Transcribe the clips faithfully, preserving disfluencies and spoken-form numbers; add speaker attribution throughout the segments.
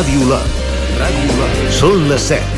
Speaker 1: Ràdio Lot. Ràdio Lot. Són les set.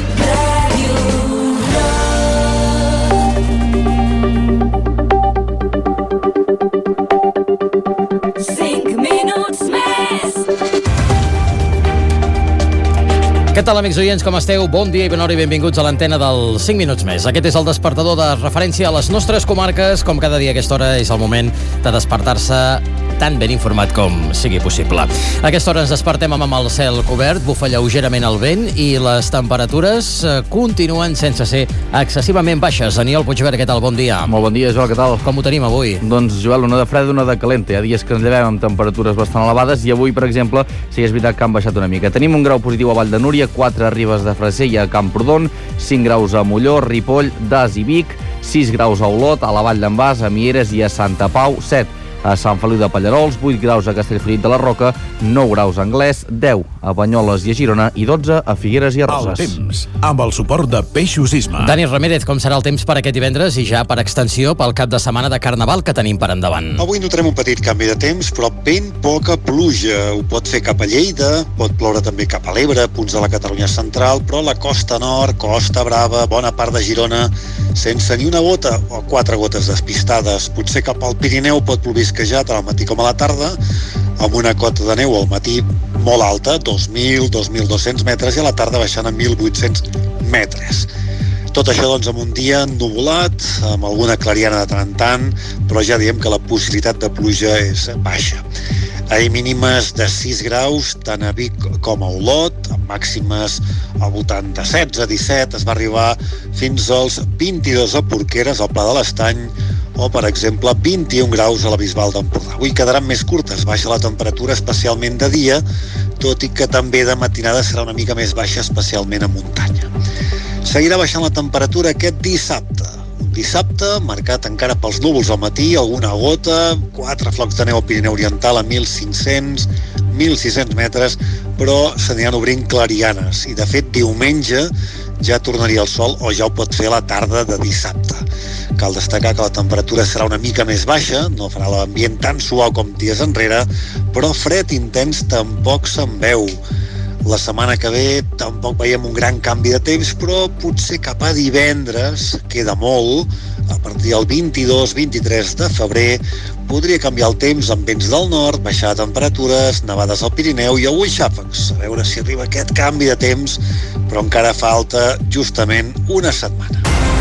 Speaker 2: Què tal, amics oients, com esteu? Bon dia i bona hora i benvinguts a l'antena del cinc minuts més. Aquest és el despertador de referència a les nostres comarques. Com cada dia a aquesta hora és el moment de despertar-se tan ben informat com sigui possible. A aquesta hora ens despertem amb el cel cobert, bufa lleugerament el vent i les temperatures continuen sense ser excessivament baixes. Aniol Puigvert, què tal? Bon dia.
Speaker 3: Molt bon dia, Joel, què tal?
Speaker 2: Com ho tenim avui?
Speaker 3: Doncs, Joel, una de freda, una de calenta. Hi ha dies que ens llevem amb temperatures bastant elevades i avui, per exemple, sí és veritat que han baixat una mica. Tenim un grau positiu a Vall de Núria, quatre a Ribes de Freser i a Camprodon, cinc graus a Molló, Ripoll, Das i Vic, sis graus a Olot, a la Vall d'en Bas, a Mieres i a Santa Pau, set a Sant Feliu de Pallarols, vuit graus a Castellfollit de la Roca, nou graus a Anglès, deu a Banyoles i a Girona i dotze a Figueres i a Roses.
Speaker 4: El temps, amb el suport de Peixos Isma.
Speaker 2: Dani Ramírez, com serà el temps per aquest divendres i ja per extensió pel cap de setmana de Carnaval que tenim per endavant?
Speaker 5: Avui notarem un petit canvi de temps, però ben poca pluja. Ho pot fer cap a Lleida, pot ploure també cap a l'Ebre, punts de la Catalunya central, però la costa nord, Costa Brava, bona part de Girona, sense ni una gota o quatre gotes despistades. Potser cap al Pirineu pot ploviscar tant al matí com a la tarda, amb una cota de neu al matí molt alta, dos mil, dos mil dos-cents metres, i a la tarda baixant a mil vuit-cents metres. Tot això, doncs, amb un dia ennuvolat, amb alguna clariana de tant en tant, però ja diem que la possibilitat de pluja és baixa. Ahir mínimes de sis graus, tant a Vic com a Olot, amb màximes al voltant de setze a disset, es va arribar fins als vint-i-dos a Porqueres, al Pla de l'Estany, o, per exemple, vint-i-un graus a la Bisbal d'Empordà. Avui quedaran més curtes, baixa la temperatura especialment de dia, tot i que també de matinada serà una mica més baixa, especialment a muntanya. Seguirà baixant la temperatura aquest dissabte. Un dissabte marcat encara pels núvols al matí, alguna gota, quatre flocs de neu al Pirineu Oriental a mil cinc-cents, mil sis-cents metres, però s'aniran obrint clarianes. I, de fet, diumenge ja tornaria el sol o ja ho pot fer a la tarda de dissabte. Cal destacar que la temperatura serà una mica més baixa, no farà l'ambient tan suau com dies enrere, però fred intens tampoc se'n veu. La setmana que ve tampoc veiem un gran canvi de temps, però potser cap a divendres, queda molt, a partir del vint-i-dos vint-i-tres de febrer, podria canviar el temps amb vents del nord, baixar temperatures, nevades al Pirineu i alguns xàfecs. A veure si arriba aquest canvi de temps, però encara falta justament una setmana.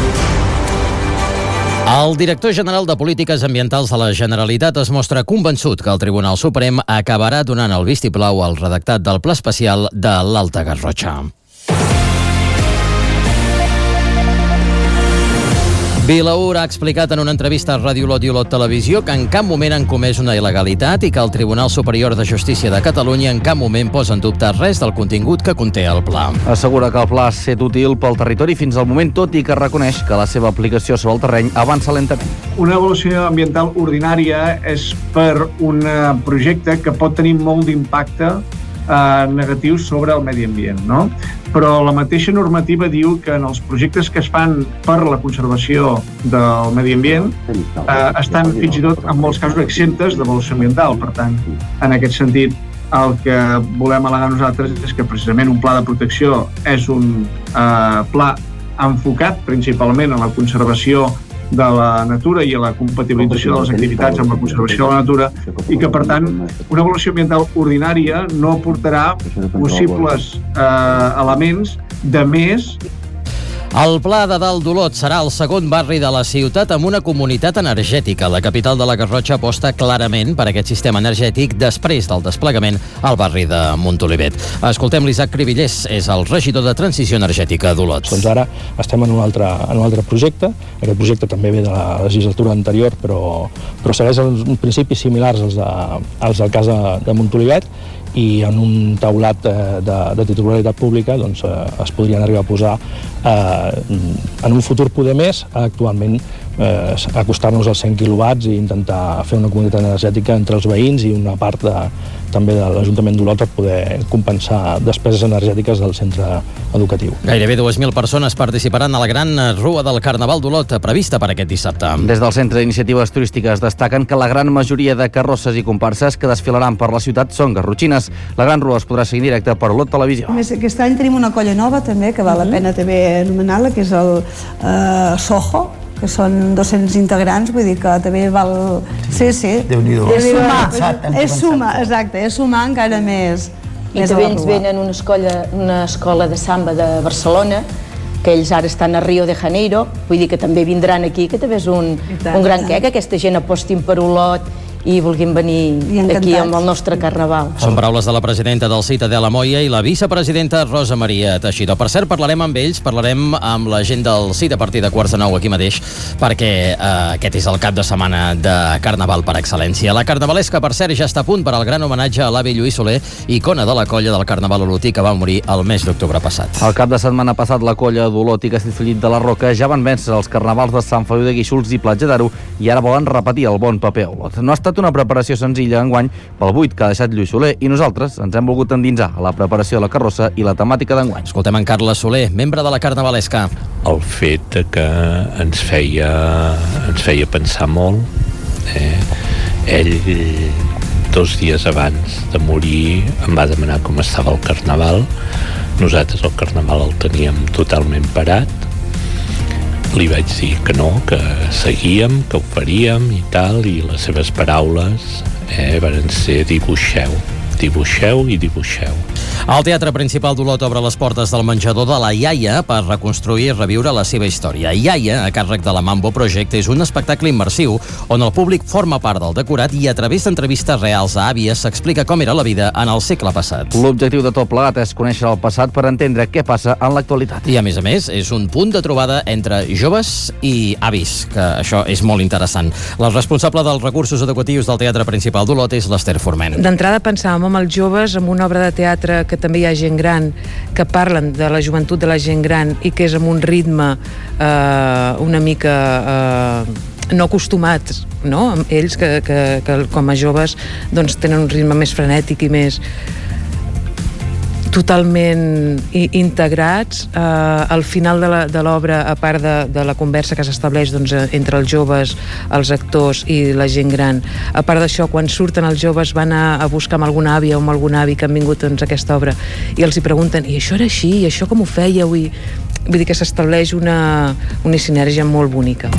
Speaker 2: El director general de Polítiques Ambientals de la Generalitat es mostra convençut que el Tribunal Suprem acabarà donant el vistiplau al redactat del Pla Especial de l'Alta Garrotxa. Vilaür ha explicat en una entrevista a Ràdio Lot i Olot Televisió que en cap moment han comès una il·legalitat i que el Tribunal Superior de Justícia de Catalunya en cap moment posa en dubte res del contingut que conté el pla.
Speaker 3: Assegura que el pla ha estat útil pel territori fins al moment, tot i que reconeix que la seva aplicació sobre el terreny avança lentament.
Speaker 6: Una avaluació ambiental ordinària és per un projecte que pot tenir molt d'impacte eh, negatiu sobre el medi ambient, no? Però la mateixa normativa diu que en els projectes que es fan per la conservació del medi ambient eh, estan fins i tot en molts casos exemptes d'avaluació ambiental. Per tant, en aquest sentit, el que volem al·legar nosaltres és que precisament un pla de protecció és un eh, pla enfocat principalment a la conservació de la natura i a la compatibilització de les activitats amb la conservació de la natura i que, per tant, una avaluació ambiental ordinària no aportarà possibles eh, elements de més.
Speaker 2: El Pla de Dalt d'Olot serà el segon barri de la ciutat amb una comunitat energètica. La capital de la Garrotxa aposta clarament per aquest sistema energètic després del desplegament al barri de Montolivet. Escoltem l'Isaac Cribillers, és el regidor de Transició Energètica d'Olot.
Speaker 7: Doncs ara estem en un altre, en un altre projecte. Aquest projecte també ve de la legislatura anterior, però, però segueix uns principis similars als, de, als del cas de, de Montolivet, i en un taulat de, de, de titularitat pública doncs, eh, es podrien arribar a posar eh, en un futur poder més. Actualment eh, acostar-nos als cent quilowatts i intentar fer una comunitat energètica entre els veïns i una part de, també de l'Ajuntament d'Olot per poder compensar despeses energètiques del centre educatiu.
Speaker 2: Gairebé dues mil persones participaran a la gran Rua del Carnaval d'Olot, prevista per aquest dissabte.
Speaker 3: Des del Centre d'Iniciatives Turístiques destaquen que la gran majoria de carrosses i comparses que desfilaran per la ciutat són garrotxines. La gran Rua es podrà seguir en directe per Olot Televisió.
Speaker 8: A més, aquest any tenim una colla nova també, que val la pena també anomenar-la, que és el eh, Soho, que són dos-cents integrants, vull dir que també val... Sí, sí.
Speaker 9: Déu-n'hi-do.
Speaker 8: És sumar, és sumar, exacte, és sumar encara més.
Speaker 10: I també ens venen una escola, una escola de samba de Barcelona, que ells ara estan a Rio de Janeiro, vull dir que també vindran aquí, que també és un, un gran què, que aquesta gent apostin per Olot i vulguin venir aquí amb el nostre carnaval.
Speaker 2: Són paraules de la presidenta del C I T, Adela Moya, i la vicepresidenta Rosa Maria Teixidor. Per cert, parlarem amb ells, parlarem amb la gent del C I T a partir de quarts de nou aquí mateix, perquè eh, aquest és el cap de setmana de Carnaval per excel·lència. La carnavalesca, per cert, ja està a punt per al gran homenatge a l'avi Lluís Soler, icona de la colla del Carnaval olotí, que va morir el mes d'octubre passat.
Speaker 3: El cap de setmana passat, la colla d'Olot i Castellfollit de la Roca ja van vèncer els carnavals de Sant Feliu de Guíxols i Platja d'Aro i ara volen repetir el bon paper a Olot. No ha estat una preparació senzilla enguany pel buit que ha deixat Lluís Soler i nosaltres ens hem volgut endinsar a la preparació de la carrossa i la temàtica d'enguany.
Speaker 2: Escoltem en Carles Soler, membre de la carnavalesca.
Speaker 11: El fet que ens feia, ens feia pensar molt, eh? Ell, dos dies abans de morir, em va demanar com estava el carnaval. Nosaltres el carnaval el teníem totalment parat. Li vaig dir que no, que seguíem, que ho faríem i tal, i les seves paraules eh, van ser dibuixeu, dibuixeu i dibuixeu.
Speaker 2: El Teatre Principal d'Olot obre les portes del menjador de la Iaia per reconstruir i reviure la seva història. Iaia, a càrrec de la Mambo Project, és un espectacle immersiu on el públic forma part del decorat i a través d'entrevistes reals a àvies s'explica com era la vida en el segle passat.
Speaker 3: L'objectiu de tot plegat és conèixer el passat per entendre què passa en l'actualitat.
Speaker 2: I a més a més, és un punt de trobada entre joves i avis, que això és molt interessant. La responsable dels recursos educatius del Teatre Principal d'Olot és l'Ester Forment.
Speaker 12: D'entrada pensàvem amb els joves, amb una obra de teatre que també hi ha gent gran, que parlen de la joventut de la gent gran i que és amb un ritme eh, una mica eh, no acostumats, no? Ells que, que, que com a joves doncs, tenen un ritme més frenètic i més totalment integrats. Eh, al final de l'obra, a part de, de la conversa que s'estableix doncs, entre els joves, els actors i la gent gran, a part d'això, quan surten els joves van a, a buscar amb alguna àvia o amb algun avi que han vingut doncs, a aquesta obra i els hi pregunten, i això era així, i això com ho fèieu? I, vull dir que s'estableix una, una sinergia molt bonica.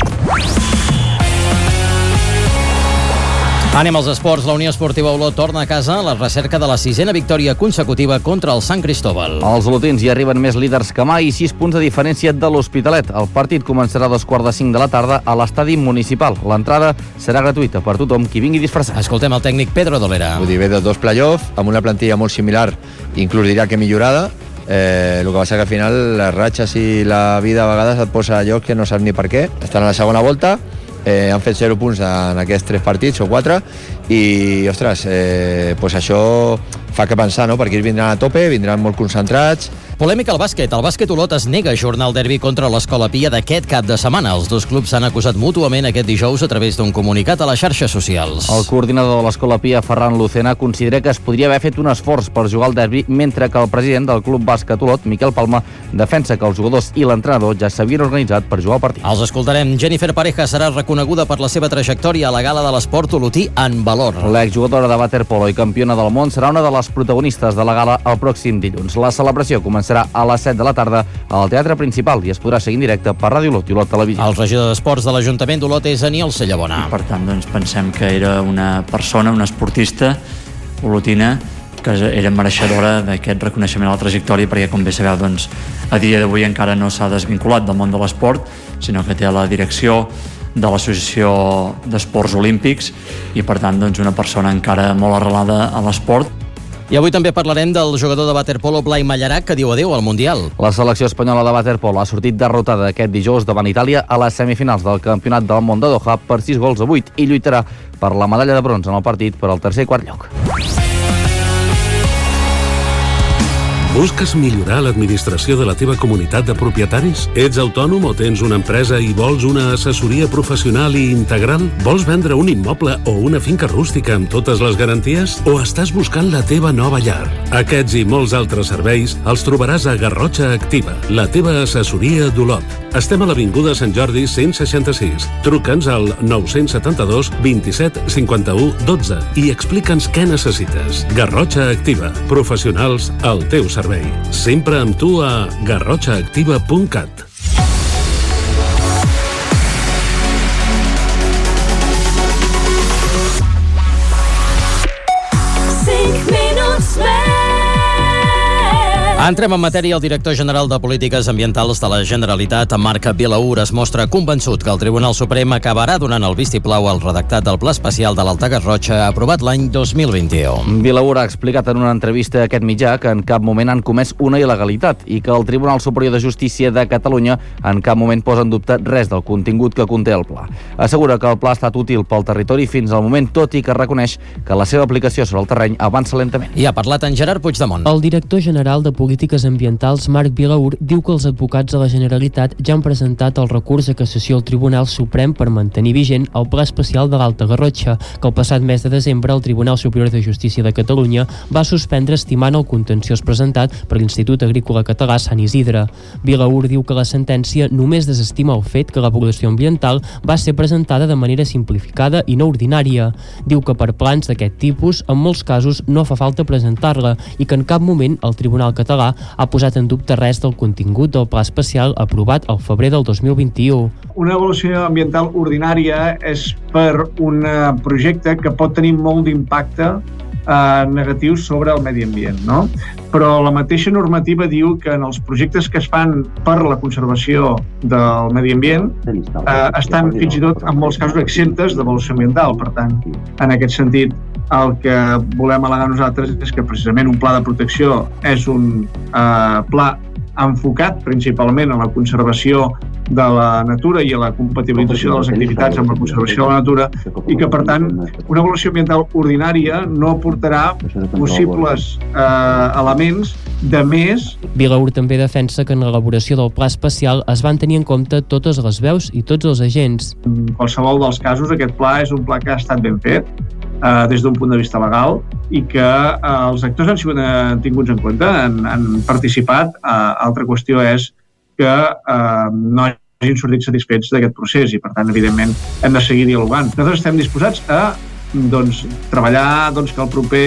Speaker 2: Anem als esports. La Unió Esportiva Olot torna a casa a la recerca de la sisena victòria consecutiva contra el Sant Cristóbal.
Speaker 3: Els olotins hi arriben més líders que mai i sis punts de diferència de l'Hospitalet. El partit començarà a dos quarts de cinc de la tarda a l'estadi municipal. L'entrada serà gratuïta per tothom qui vingui disfressat.
Speaker 2: Escoltem el tècnic Pedro Dolera.
Speaker 13: Vull dir, ve de dos play-off, amb una plantilla molt similar, inclús diria que millorada. Eh, el que passa que al final les ratxes i la vida a vegades et posa a lloc que no saps ni per què. Estan a la segona volta. Eh, han fet zero punts en aquests tres partits o quatre i, ostres, eh, pues això fa que pensar, no? Perquè ells vindran a tope, vindran molt concentrats.
Speaker 2: Polèmica al bàsquet. El bàsquet Olot es nega a ajornar el derbi contra l'Escola Pia d'aquest cap de setmana. Els dos clubs s'han acusat mútuament aquest dijous a través d'un comunicat a les xarxes socials.
Speaker 3: El coordinador de l'Escola Pia, Ferran Lucena, considera que es podria haver fet un esforç per jugar al derbi, mentre que el president del club bàsquet Olot, Miquel Palma, defensa que els jugadors i l'entrenador ja s'havien organitzat per jugar el partit.
Speaker 2: Els escoltarem. Jennifer Pareja serà reconeguda per la seva trajectòria a la gala de l'esport olotí en valor.
Speaker 3: L'exjugadora de waterpolo i campiona del món serà una de les protagonistes de la gala el pròxim dilluns. La celebració començarà a les set de la tarda al Teatre Principal i es podrà seguir en directe per Ràdio Olot i Olot Televisió.
Speaker 2: El regidor d'Esports de l'Ajuntament d'Olot és Aniol Cellabona.
Speaker 14: I per tant, doncs, pensem que era una persona, una esportista olotina que era mereixedora d'aquest reconeixement a la trajectòria, perquè, com bé sabeu, doncs, a dia d'avui encara no s'ha desvinculat del món de l'esport, sinó que té la direcció de l'Associació d'Esports Olímpics i, per tant, doncs, una persona encara molt arrelada a l'esport.
Speaker 2: I avui també parlarem del jugador de waterpolo Blai Mallarac, que diu adéu al Mundial.
Speaker 3: La selecció espanyola de waterpolo ha sortit derrotada aquest dijous davant Itàlia a les semifinals del Campionat del Món de Doha per sis gols a vuit i lluitarà per la medalla de bronze en el partit per al tercer i quart lloc.
Speaker 9: Busques millorar l'administració de la teva comunitat de propietaris? Ets autònom o tens una empresa i vols una assessoria professional i integral? Vols vendre un immoble o una finca rústica amb totes les garanties? O estàs buscant la teva nova llar? Aquests i molts altres serveis els trobaràs a Garrotxa Activa, la teva assessoria d'Olot. Estem a l'Avinguda Sant Jordi cent seixanta-sis. Truca'ns al nou setanta-dos vint-i-set cinquanta-u dotze i explica'ns què necessites. Garrotxa Activa, professionals al teu servei. Sempre amb tu a garrotxa activa punt cat.
Speaker 2: Entrem en matèria. El director general de Polítiques Ambientals de la Generalitat, Marc Vilaür, es mostra convençut que el Tribunal Suprem acabarà donant el vistiplau al redactat del Pla Especial de l'Alta Garrotxa aprovat l'any dos mil vint-i-u.
Speaker 3: Vilaür ha explicat en una entrevista a aquest mitjà que en cap moment han comès una il·legalitat i que el Tribunal Superior de Justícia de Catalunya en cap moment posa en dubte res del contingut que conté el pla. Assegura que el pla ha estat útil pel territori fins al moment, tot i que reconeix que la seva aplicació sobre el terreny avança lentament.
Speaker 2: I ha parlat en Gerard Puigdemont.
Speaker 15: El director general de Polítiques Ambientals, Marc Vilaür, diu que els advocats de la Generalitat ja han presentat el recurs de cassació al Tribunal Suprem per mantenir vigent el Pla Especial de l'Alta Garrotxa, que el passat mes de desembre el Tribunal Superior de Justícia de Catalunya va suspendre estimant el contenciós presentat per l'Institut Agrícola Català Sant Isidre. Vilaür diu que la sentència només desestima el fet que l'avaluació ambiental va ser presentada de manera simplificada i no ordinària. Diu que per plans d'aquest tipus, en molts casos, no fa falta presentar-la i que en cap moment el Tribunal Català ha posat en dubte res del contingut del Pla Especial aprovat al febrer del dos mil vint-i-u.
Speaker 6: Una avaluació ambiental ordinària és per un projecte que pot tenir molt d'impacte eh, negatiu sobre el medi ambient, no? Però la mateixa normativa diu que en els projectes que es fan per la conservació del medi ambient eh, estan fins i tot en molts casos exemptes d'avaluació ambiental. Per tant, en aquest sentit, el que volem al·legar nosaltres és que precisament un pla de protecció és un eh, pla enfocat principalment a la conservació de la natura i a la compatibilització de les activitats amb la conservació de la natura i que, per tant, una avaluació ambiental ordinària no aportarà possibles eh, elements de més.
Speaker 15: Vilaür també defensa que en l'elaboració del Pla Especial es van tenir en compte totes les veus i tots els agents.
Speaker 6: En qualsevol dels casos, aquest pla és un pla que ha estat ben fet eh, des d'un punt de vista legal i que eh, els actors han sigut eh, tinguts en compte, han, han participat. Eh, altra qüestió és que eh, no hagin sortit satisfets d'aquest procés i, per tant, evidentment, hem de seguir dialogant. Nosaltres estem disposats a doncs, treballar doncs, que el proper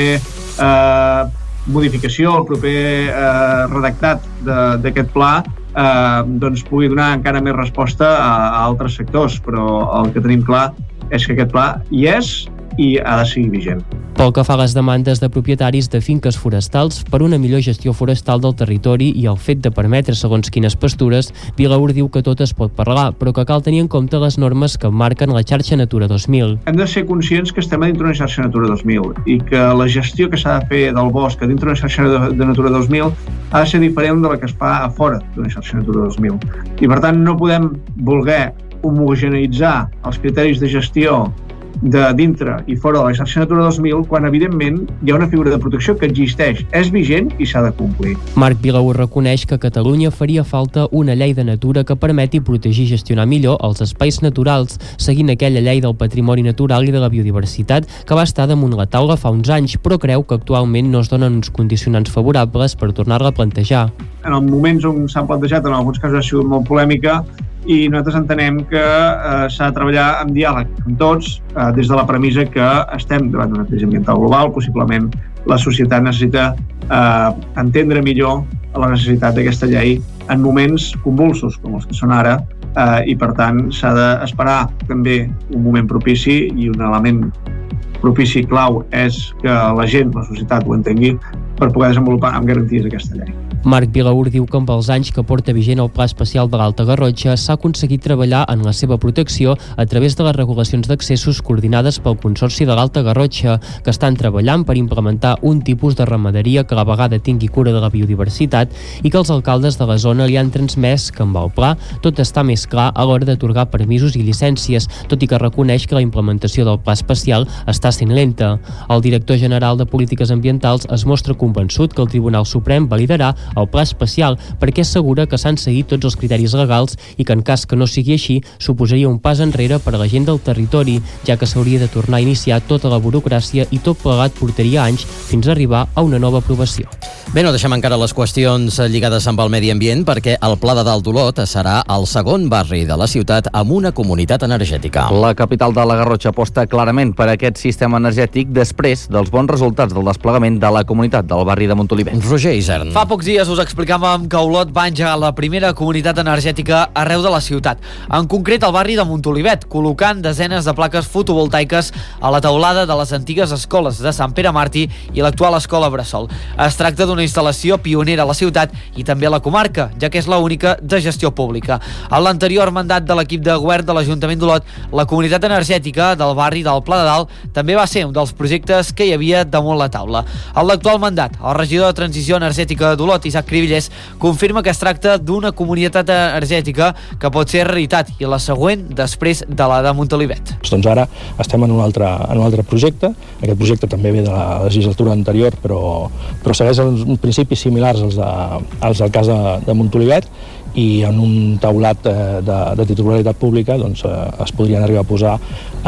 Speaker 6: eh, modificació, el proper eh, redactat d'aquest pla eh, doncs, pugui donar encara més resposta a, a altres sectors, però el que tenim clar és que aquest pla hi és i ha de seguir vigent.
Speaker 15: Pel que fa a les demandes de propietaris de finques forestals per una millor gestió forestal del territori i el fet de permetre segons quines pastures, Vilaür diu que tot es pot parlar, però que cal tenir en compte les normes que marquen la xarxa Natura dos mil.
Speaker 6: Hem de ser conscients que estem a dintre d'una xarxa Natura dos mil i que la gestió que s'ha de fer del bosc a dintre d'una xarxa de Natura dos mil ha de ser diferent de la que es fa a fora d'una xarxa Natura dos mil. I, per tant, no podem voler homogeneitzar els criteris de gestió de dintre i fora de la xarxa Natura dos mil quan, evidentment, hi ha una figura de protecció que existeix, és vigent i s'ha de complir.
Speaker 15: Marc Vilaür reconeix que a Catalunya faria falta una llei de natura que permeti protegir i gestionar millor els espais naturals, seguint aquella llei del patrimoni natural i de la biodiversitat que va estar damunt la taula fa uns anys, però creu que actualment no es donen uns condicionants favorables per tornar-la a plantejar.
Speaker 6: En els moments on s'ha plantejat, en alguns casos ha sigut molt polèmica, i nosaltres entenem que eh, s'ha de treballar en diàleg amb tots, eh, des de la premissa que estem davant d'una crisi ambiental global. Possiblement la societat necessita eh, entendre millor la necessitat d'aquesta llei en moments convulsos com els que són ara, eh, i per tant s'ha d'esperar també un moment propici, i un element propici clau és que la gent, la societat, ho entengui per poder desenvolupar amb garanties aquesta llei.
Speaker 15: Marc Vilaur diu que amb els anys que porta vigent el Pla Especial de l'Alta Garrotxa s'ha aconseguit treballar en la seva protecció a través de les regulacions d'accessos coordinades pel Consorci de l'Alta Garrotxa, que estan treballant per implementar un tipus de ramaderia que a la vegada tingui cura de la biodiversitat i que els alcaldes de la zona li han transmès que amb el pla tot està més clar a l'hora d'atorgar permisos i llicències, tot i que reconeix que la implementació del Pla Especial està sent lenta. El director general de Polítiques Ambientals es mostra convençut que el Tribunal Suprem validarà el Pla Especial perquè assegura que s'han seguit tots els criteris legals i que en cas que no sigui així suposaria un pas enrere per a la gent del territori, ja que s'hauria de tornar a iniciar tota la burocràcia i tot plegat portaria anys fins a arribar a una nova aprovació.
Speaker 2: Bé, no deixem encara les qüestions lligades amb el medi ambient perquè el Pla de Dalt d'Olot serà el segon barri de la ciutat amb una comunitat energètica.
Speaker 3: La capital de la Garrotxa aposta clarament per aquest sistema energètic després dels bons resultats del desplegament de la comunitat del barri de Montolivet.
Speaker 2: Roger Isern.
Speaker 16: Fa pocs dies us explicàvem que Olot va engegar la primera comunitat energètica arreu de la ciutat, en concret al barri de Montolivet, col·locant desenes de plaques fotovoltaiques a la teulada de les antigues escoles de Sant Pere Màrtir i l'actual escola Bressol. Es tracta d'una instal·lació pionera a la ciutat i també a la comarca, ja que és l'única de gestió pública. A l'anterior mandat de l'equip de govern de l'Ajuntament d'Olot, la comunitat energètica del barri del Pla de Dalt també va ser un dels projectes que hi havia damunt la taula. En l'actual mandat, el regidor de Transició Energètica d'Olot, Isaac Cribillers, confirma que es tracta d'una comunitat energètica que pot ser realitat i la següent després de la de Montolivet.
Speaker 7: Doncs ara estem en un altre, en un altre projecte. Aquest projecte també ve de la legislatura anterior, però, però segueix uns principis similars als, de, als del cas de, de Montolivet, i en un taulat eh, de, de titularitat pública doncs, eh, es podrien arribar a posar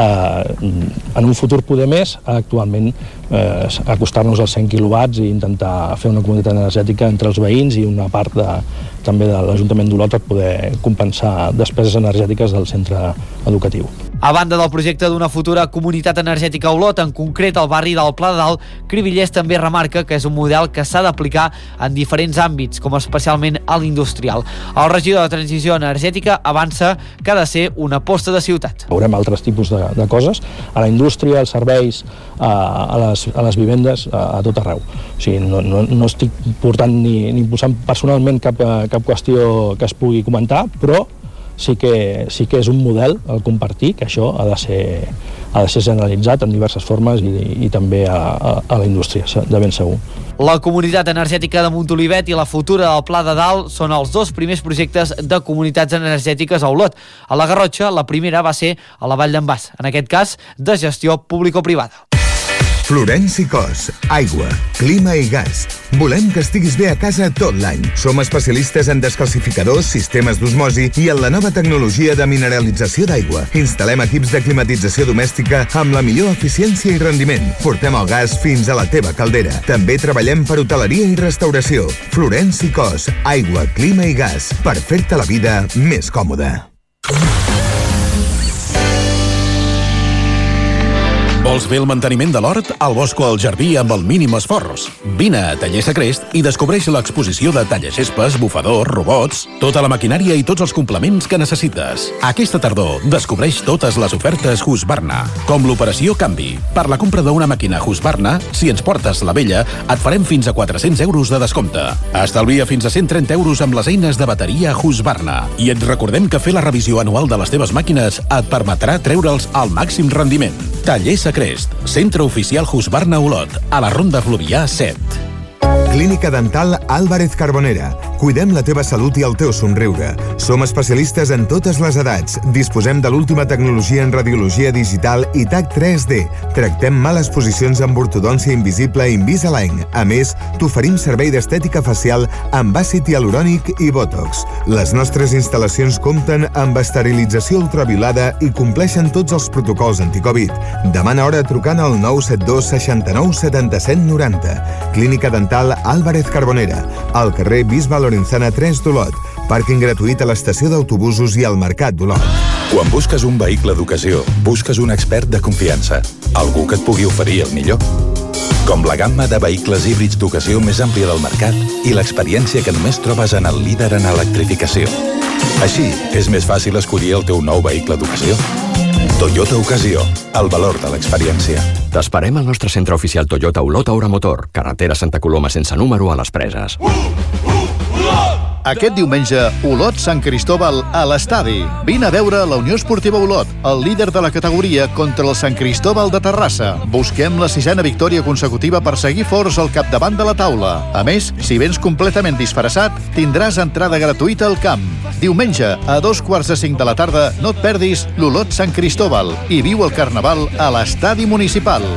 Speaker 7: eh, en un futur poder més, actualment eh, acostar-nos als cent quilowatts i intentar fer una comunitat energètica entre els veïns i una part de, també de l'Ajuntament d'Olot per poder compensar despeses energètiques del centre educatiu.
Speaker 16: A banda del projecte d'una futura comunitat energètica a Olot, en concret al barri del Pla de Dalt, Cribillers també remarca que és un model que s'ha d'aplicar en diferents àmbits, com especialment a l'industrial. El regidor de Transició Energètica avança que ha de ser una aposta de ciutat.
Speaker 7: Veurem altres tipus de, de coses, a la indústria, als serveis, a, a, les, a les vivendes, a, a tot arreu. O sigui, no, no, no estic portant ni, ni posant personalment cap, cap qüestió que es pugui comentar, però sí que, sí que és un model el compartir, que això ha de ser, ha de ser generalitzat en diverses formes i, i també a, a, a la indústria, de ben segur.
Speaker 16: La comunitat energètica de Montolivet i la futura del Pla de Dalt són els dos primers projectes de comunitats energètiques a Olot. A la Garrotxa, la primera va ser a la Vall d'en Bas, en aquest cas de gestió público-privada.
Speaker 17: Florenci Cos, aigua, clima i gas. Volem que estiguis bé a casa tot l'any. Som especialistes en descalcificadors, sistemes d'osmosi i en la nova tecnologia de mineralització d'aigua. Instal·lem equips de climatització domèstica amb la millor eficiència i rendiment. Portem el gas fins a la teva caldera. També treballem per hoteleria i restauració. Florenci Cos, aigua, clima i gas. Per fer-te la vida més còmoda.
Speaker 4: Vols fer el manteniment de l'hort, el bosc o el jardí amb el mínim esforç? Vine a Taller Sacrest i descobreix l'exposició de tallaxespes, bufadors, robots, tota la maquinària i tots els complements que necessites. Aquesta tardor descobreix totes les ofertes Husqvarna, com l'operació Canvi. Per la compra d'una màquina Husqvarna, si ens portes la vella, et farem fins a quatre-cents euros de descompte. Estalvia fins a cent trenta euros amb les eines de bateria Husqvarna. I et recordem que fer la revisió anual de les teves màquines et permetrà treure'ls al màxim rendiment. Taller Sacrest, centre oficial Husqvarna Olot, a la Ronda Fluvià set.
Speaker 17: Clínica Dental Álvarez Carbonera. Cuidem la teva salut i el teu somriure. Som especialistes en totes les edats. Disposem de l'última tecnologia en radiologia digital i T A C tres D. Tractem males posicions amb ortodòncia invisible i Invisalign. A més, t'oferim servei d'estètica facial amb àcid hialurònic i Botox. Les nostres instal·lacions compten amb esterilització ultraviolada i compleixen tots els protocols anticovid. Demana hora trucant al nou set dos seixanta-nou setanta-set noranta. Clínica Dental Álvarez Carbonera, al carrer Bisbe Lorenzana tres d'Olot. Pàrquing gratuït a l'estació d'autobusos i al Mercat d'Olot.
Speaker 18: Quan busques un vehicle d'ocasió, busques un expert de confiança. Algú que et pugui oferir el millor. Com la gamma de vehicles híbrids d'ocasió més àmplia del mercat i l'experiència que només trobes en el líder en electrificació. Així, és més fàcil escollir el teu nou vehicle d'ocasió. Toyota Ocasió, el valor de l'experiència.
Speaker 19: T'esperem al nostre centre oficial Toyota Olot a Hora Motor, carretera Santa Coloma sense número a les Preses. Uh, uh. Aquest diumenge, Olot Sant Cristóbal a l'estadi. Vine a veure la Unió Esportiva Olot, el líder de la categoria, contra el Sant Cristóbal de Terrassa. Busquem la sisena victòria consecutiva per seguir forts al capdavant de la taula. A més, si vens completament disfressat, tindràs entrada gratuïta al camp. Diumenge, a dos quarts de cinc de la tarda, no et perdis l'Olot Sant Cristóbal i viu el Carnaval a l'estadi municipal.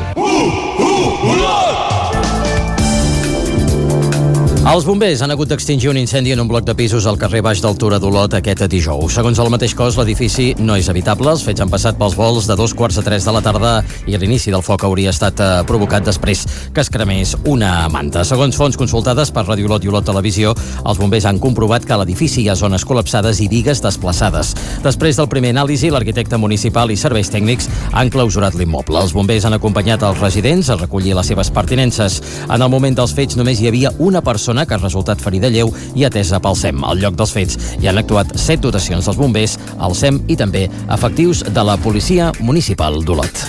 Speaker 2: Els bombers han hagut d'extingir un incendi en un bloc de pisos al carrer Baix d'Altura d'Olot aquest dijous. Segons el mateix cos, l'edifici no és habitable. Els fets han passat pels vols de dos quarts de tres de la tarda i l'inici del foc hauria estat provocat després que es cremés una manta. Segons fonts consultades per Ràdio Olot i Olot Televisió, els bombers han comprovat que a l'edifici hi ha zones col·lapsades i bigues desplaçades. Després del primer anàlisi, l'arquitecte municipal i serveis tècnics han clausurat l'immoble. Els bombers han acompanyat els residents a recollir les seves pertinences. En el moment dels fets només hi havia una persona que ha resultat ferida lleu i atesa pel S E M. Al lloc dels fets hi han actuat set dotacions dels bombers, el S E M i també efectius de la Policia Municipal d'Olot.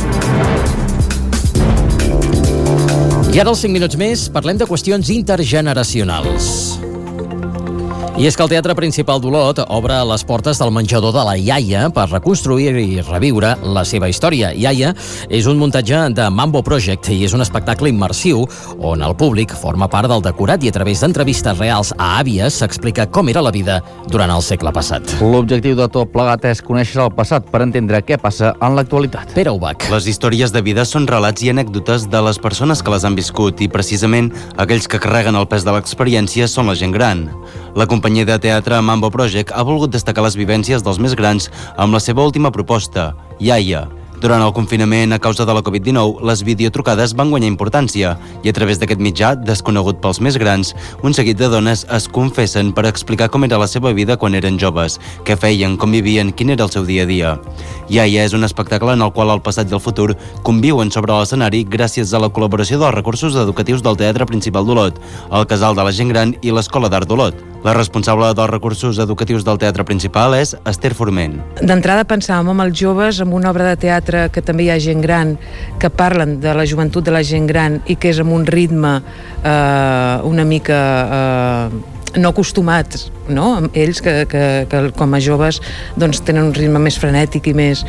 Speaker 2: I ara, als cinc minuts més, parlem de qüestions intergeneracionals. I és que el Teatre Principal d'Olot obre les portes del menjador de la Iaia per reconstruir i reviure la seva història. Iaia és un muntatge de Mambo Project i és un espectacle immersiu on el públic forma part del decorat i a través d'entrevistes reals a àvies s'explica com era la vida durant el segle passat.
Speaker 3: L'objectiu de tot plegat és conèixer el passat per entendre què passa en l'actualitat.
Speaker 2: Pere Ubach.
Speaker 20: Les històries de vida són relats i anècdotes de les persones que les han viscut i precisament aquells que carreguen el pes de l'experiència són la gent gran. La companyia de teatre Mambo Project ha volgut destacar les vivències dels més grans amb la seva última proposta, Iaia. Durant el confinament a causa de la covid dinou, les videotrucades van guanyar importància i a través d'aquest mitjà, desconegut pels més grans, un seguit de dones es confessen per explicar com era la seva vida quan eren joves, què feien, com vivien, quin era el seu dia a dia. Iaia és un espectacle en el qual el passat i el futur conviuen sobre l'escenari gràcies a la col·laboració dels recursos educatius del Teatre Principal d'Olot, el Casal de la Gent Gran i l'Escola d'Art d'Olot. La responsable dels recursos educatius del Teatre Principal és Esther Forment.
Speaker 12: D'entrada pensàvem amb els joves, amb una obra de teatre que també hi ha gent gran, que parlen de la joventut de la gent gran i que és amb un ritme eh, una mica eh, no acostumats, no? Ells que, que, que com a joves doncs, tenen un ritme més frenètic i més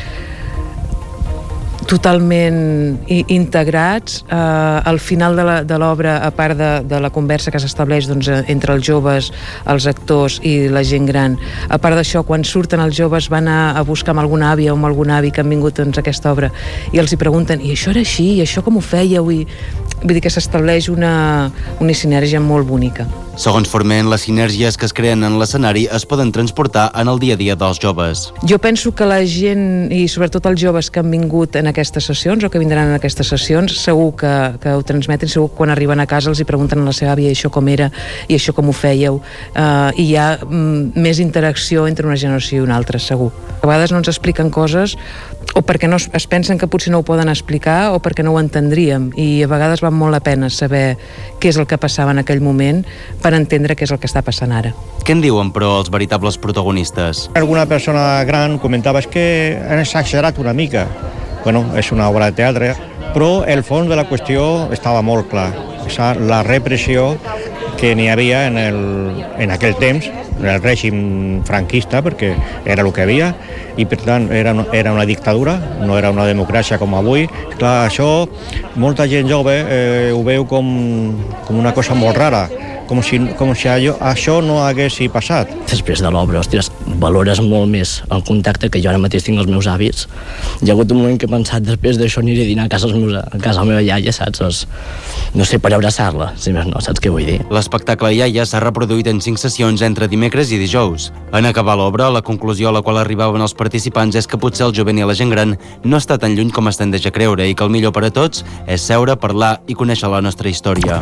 Speaker 12: totalment integrats. Eh, al final de l'obra, a part de, de la conversa que s'estableix doncs, entre els joves, els actors i la gent gran, a part d'això, quan surten els joves van a, a buscar amb alguna àvia o amb algun avi que han vingut doncs, a aquesta obra i els hi pregunten, i això era així, i això com ho fèieu? I, vull dir que s'estableix una, una sinergia molt bonica.
Speaker 20: Segons Forment, les sinergies que es creen en l'escenari es poden transportar en el dia a dia dels joves.
Speaker 12: Jo penso que la gent, i sobretot els joves que han vingut en aquestes sessions o que vindran en aquestes sessions, segur que, que ho transmeten, segur que quan arriben a casa els hi pregunten a la seva àvia això com era i això com ho fèieu, uh, i hi ha mm, més interacció entre una generació i una altra, segur. A vegades no ens expliquen coses o perquè no es pensen que potser no ho poden explicar o perquè no ho entendríem, i a vegades val molt la pena saber què és el que passava en aquell moment per entendre què és el que està passant ara.
Speaker 20: Què en diuen, però, els veritables protagonistes?
Speaker 21: Alguna persona gran comentava és que han exagerat una mica. Bueno, és una obra de teatre, però el fons de la qüestió estava molt clar. La repressió que n'hi havia en, el, en aquell temps, en el règim franquista, perquè era el que havia, i per tant era, era una dictadura, no era una democràcia com avui. Clar, això, molta gent jove eh, ho veu com, com una cosa molt rara, com si, com si allò, això no hagués passat.
Speaker 22: Després de l'obra, ostres, valores molt més el contacte que jo ara mateix tinc els meus avis. Hi ha hagut un moment que he pensat, després d'això aniré a dinar a casa, els meus, a casa la meva iaia, saps? Els, no sé, per abraçar-la, si més no, saps què vull dir?
Speaker 20: L'espectacle Iaia s'ha reproduït en cinc sessions entre dimecres i dijous. En acabar l'obra, la conclusió a la qual arribaven els participants és que potser el jovent i la gent gran no està tan lluny com es tendeix a creure i que el millor per a tots és seure, parlar i conèixer la nostra història.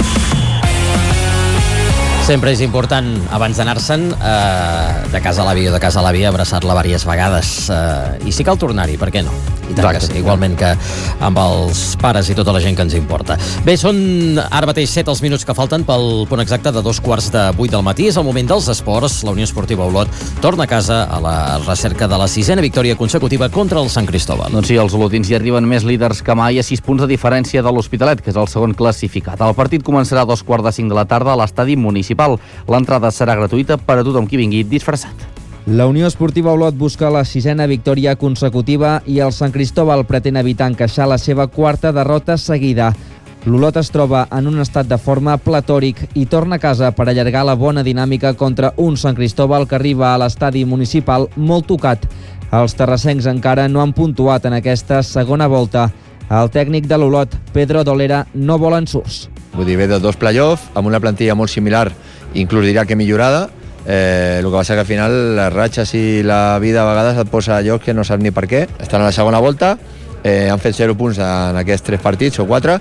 Speaker 2: Sempre és important, abans d'anar-se'n, eh, de casa a l'avi o de casa a l'avi, abraçar-la diverses vegades. Eh, I si cal tornar-hi, per què no? I tant que sí, igualment que amb els pares i tota la gent que ens importa. Bé, són ara mateix set els minuts que falten pel punt exacte de dos quarts de vuit del matí. És el moment dels esports. La Unió Esportiva Olot torna a casa a la recerca de la sisena victòria consecutiva contra el Sant Cristóbal.
Speaker 3: Doncs sí, els olotins hi arriben més líders que mai a sis punts de diferència de l'Hospitalet, que és el segon classificat. El partit començarà a dos quarts de cinc de la tarda a l'estadi municipal. L'entrada serà gratuïta per a tothom qui vingui disfressat.
Speaker 1: La Unió Esportiva Olot busca la sisena victòria consecutiva i el Sant Cristóbal pretén evitar encaixar la seva quarta derrota seguida. L'Olot es troba en un estat de forma platòric i torna a casa per allargar la bona dinàmica contra un Sant Cristóbal que arriba a l'estadi municipal molt tocat. Els terrassencs encara no han puntuat en aquesta segona volta. El tècnic de l'Olot, Pedro Dolera, no vol ensurts.
Speaker 13: Vull dir, ve de dos play-off, amb una plantilla molt similar, inclús diria que millorada. Eh, el que passa que al final les ratxes i la vida a vegades et posa a llocs que no saps ni per què. Estan a la segona volta, eh, han fet zero punts en aquests tres partits o quatre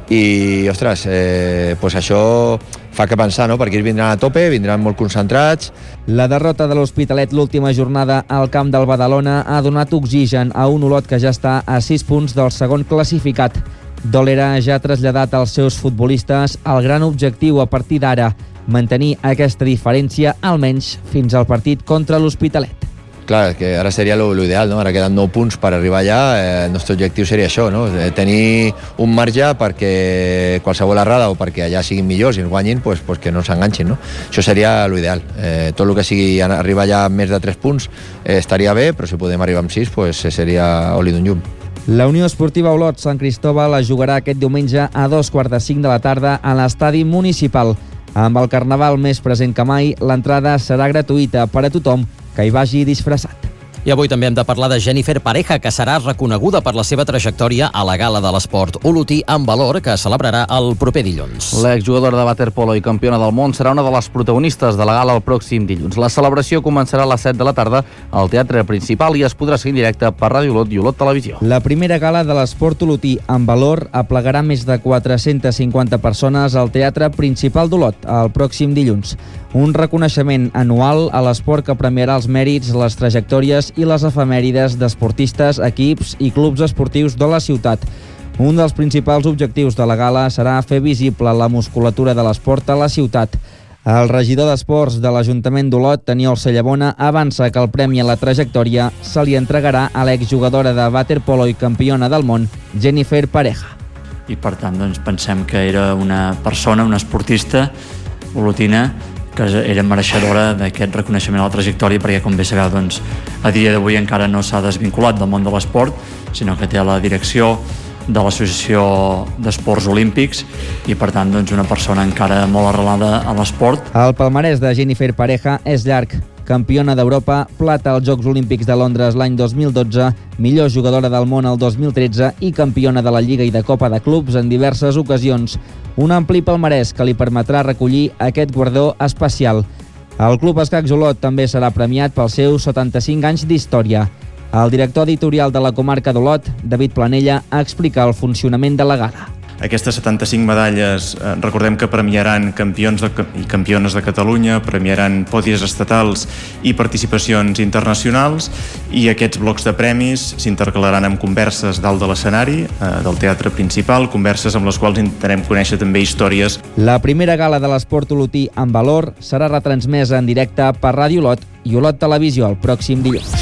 Speaker 13: i, ostres, eh, pues això fa que pensar, no? Perquè ells vindran a tope, vindran molt concentrats.
Speaker 1: La derrota de l'Hospitalet l'última jornada al camp del Badalona ha donat oxigen a un Olot que ja està a sis punts del segon classificat. Dolera ja ha traslladat als seus futbolistes el gran objectiu a partir d'ara, mantenir aquesta diferència almenys fins al partit contra l'Hospitalet.
Speaker 13: Clar, que ara seria l'ideal, no? Ara queden nou punts per arribar allà. Eh, el nostre objectiu seria això, no? Eh, tenir un marge perquè qualsevol errada o perquè allà siguin millors i ens guanyin, pues, pues que no s'enganxin, no? Això seria l'ideal. Eh, tot el que sigui arribar allà amb més de tres punts eh, estaria bé, però si podem arribar amb sis, pues, seria oli d'un llum.
Speaker 1: La Unió Esportiva Olot Sant Cristóbal es jugarà aquest diumenge a dos quarts de cinc de la tarda a l'estadi municipal. Amb el Carnaval més present que mai, l'entrada serà gratuïta per a tothom que hi vagi disfressat.
Speaker 2: I avui també hem de parlar de Jennifer Pareja, que serà reconeguda per la seva trajectòria a la Gala de l'Esport Olotí en Valor, que celebrarà el proper dilluns.
Speaker 3: L'exjugadora de waterpolo i campiona del món serà una de les protagonistes de la gala el pròxim dilluns. La celebració començarà a les set de la tarda al Teatre Principal i es podrà seguir en directe per Ràdio Olot i Olot Televisió.
Speaker 1: La primera gala de l'Esport Olotí en Valor aplegarà més de quatre-centes cinquanta persones al Teatre Principal d'Olot el pròxim dilluns. Un reconeixement anual a l'esport que premiarà els mèrits, les trajectòries i les efemèrides d'esportistes, equips i clubs esportius de la ciutat. Un dels principals objectius de la gala serà fer visible la musculatura de l'esport a la ciutat. El regidor d'Esports de l'Ajuntament d'Olot, Aniol Cellabona, avança que el premi a la trajectòria se li entregarà a l'exjugadora de waterpolo i campiona del món, Jennifer Pareja.
Speaker 14: I per tant doncs, pensem que era una persona, una esportista olotina que era mereixedora d'aquest reconeixement a la trajectòria, perquè, com bé sabeu, doncs, a dia d'avui encara no s'ha desvinculat del món de l'esport, sinó que té la direcció de l'Associació d'Esports Olímpics i, per tant, doncs, una persona encara molt arrelada a l'esport.
Speaker 1: El palmarès de Jennifer Pareja és llarg. Campiona d'Europa, plata als Jocs Olímpics de Londres l'any dos mil dotze, millor jugadora del món el dos mil tretze i campiona de la Lliga i de Copa de Clubs en diverses ocasions. Un ampli palmarès que li permetrà recollir aquest guardó especial. El Club Escacs Olot també serà premiat pels seus setanta-cinc anys d'història. El director editorial de la comarca d'Olot, David Planella, explica el funcionament de la gala.
Speaker 5: Aquestes setanta-cinc medalles, eh, recordem que premiaran campions de, i campiones de Catalunya, premiaran pòdies estatals i participacions internacionals, i aquests blocs de premis s'intercalaran amb converses dalt de l'escenari eh, del teatre principal, converses amb les quals intentarem conèixer també històries.
Speaker 1: La primera gala de l'esport olotí en Valor serà retransmesa en directe per Ràdio Olot i Olot Televisió el pròxim dilluns.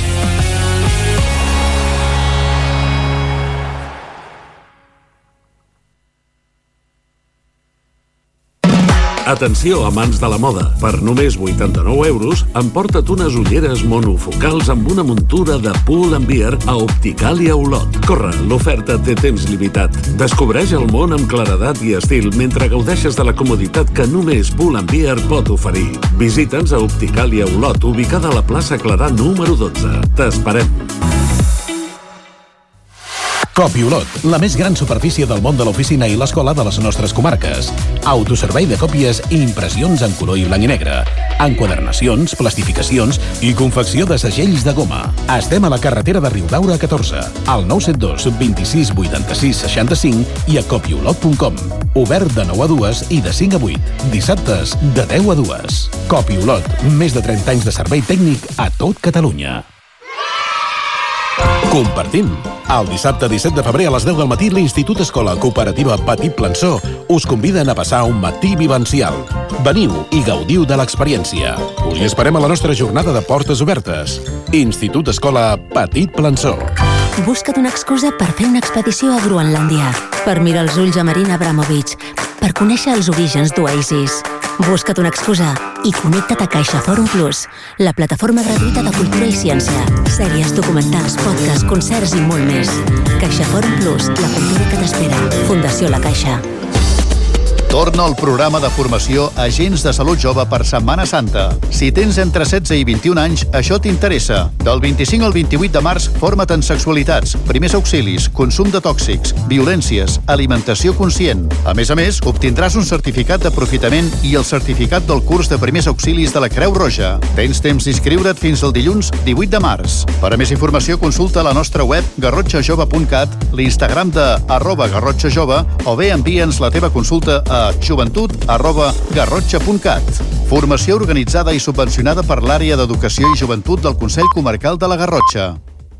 Speaker 9: Atenció, amants de la moda. Per només vuitanta-nou euros, emporta't unes ulleres monofocals amb una muntura de Pull and Bear a Opticalia Olot. Corre, l'oferta té temps limitat. Descobreix el món amb claredat i estil mentre gaudeixes de la comoditat que només Pull and Bear pot oferir. Visita'ns a Opticalia Olot, ubicada a la plaça Clarà número dotze. T'esperem.
Speaker 4: Copi Olot, la més gran superfície del món de l'oficina i l'escola de les nostres comarques. Autoservei de còpies i impressions en color i blanc i negre. Enquadernacions, plastificacions i confecció de segells de goma. Estem a la carretera de Riudaura catorze, al nou set dos, vint-i-sis, vuitanta-sis, seixanta-cinc i a copiolot punt com. Obert de nou a dues i de cinc a vuit. Dissabtes, de deu a dues. Copi Olot, més de trenta anys de servei tècnic a tot Catalunya. Compartim. El dissabte disset de febrer a les deu del matí l'Institut Escola Cooperativa Petit Plançó us conviden a passar un matí vivencial. Veniu i gaudiu de l'experiència. Us hi esperem a la nostra jornada de portes obertes. Institut Escola Petit Plançó.
Speaker 8: Busca't una excusa per fer una expedició a Groenlàndia, per mirar els ulls a Marina Abramovic, per conèixer els orígens d'Oasis. Busca't una excusa i connecta't a CaixaForum Plus, la plataforma gratuïta de cultura i ciència. Sèries, documentals, podcasts, concerts i molt més. CaixaForum Plus, la cultura que t'espera. Fundació La Caixa.
Speaker 19: Torna el programa de formació Agents de Salut Jove per Setmana Santa. Si tens entre setze i vint-i-un anys, això t'interessa. Del vint-i-cinc al vint-i-vuit de març, forma't en sexualitats, primers auxilis, consum de tòxics, violències, alimentació conscient. A més a més, obtindràs un certificat d'aprofitament i el certificat del curs de primers auxilis de la Creu Roja. Tens temps d'inscriure't fins al dilluns divuit de març. Per a més informació, consulta la nostra web garrotxajove punt cat, l'Instagram de arroba garrotxajove o bé envia'ns la teva consulta a joventut arroba garrotxa punt cat. Formació organitzada i subvencionada per l'Àrea d'Educació i Joventut del Consell Comarcal de la Garrotxa.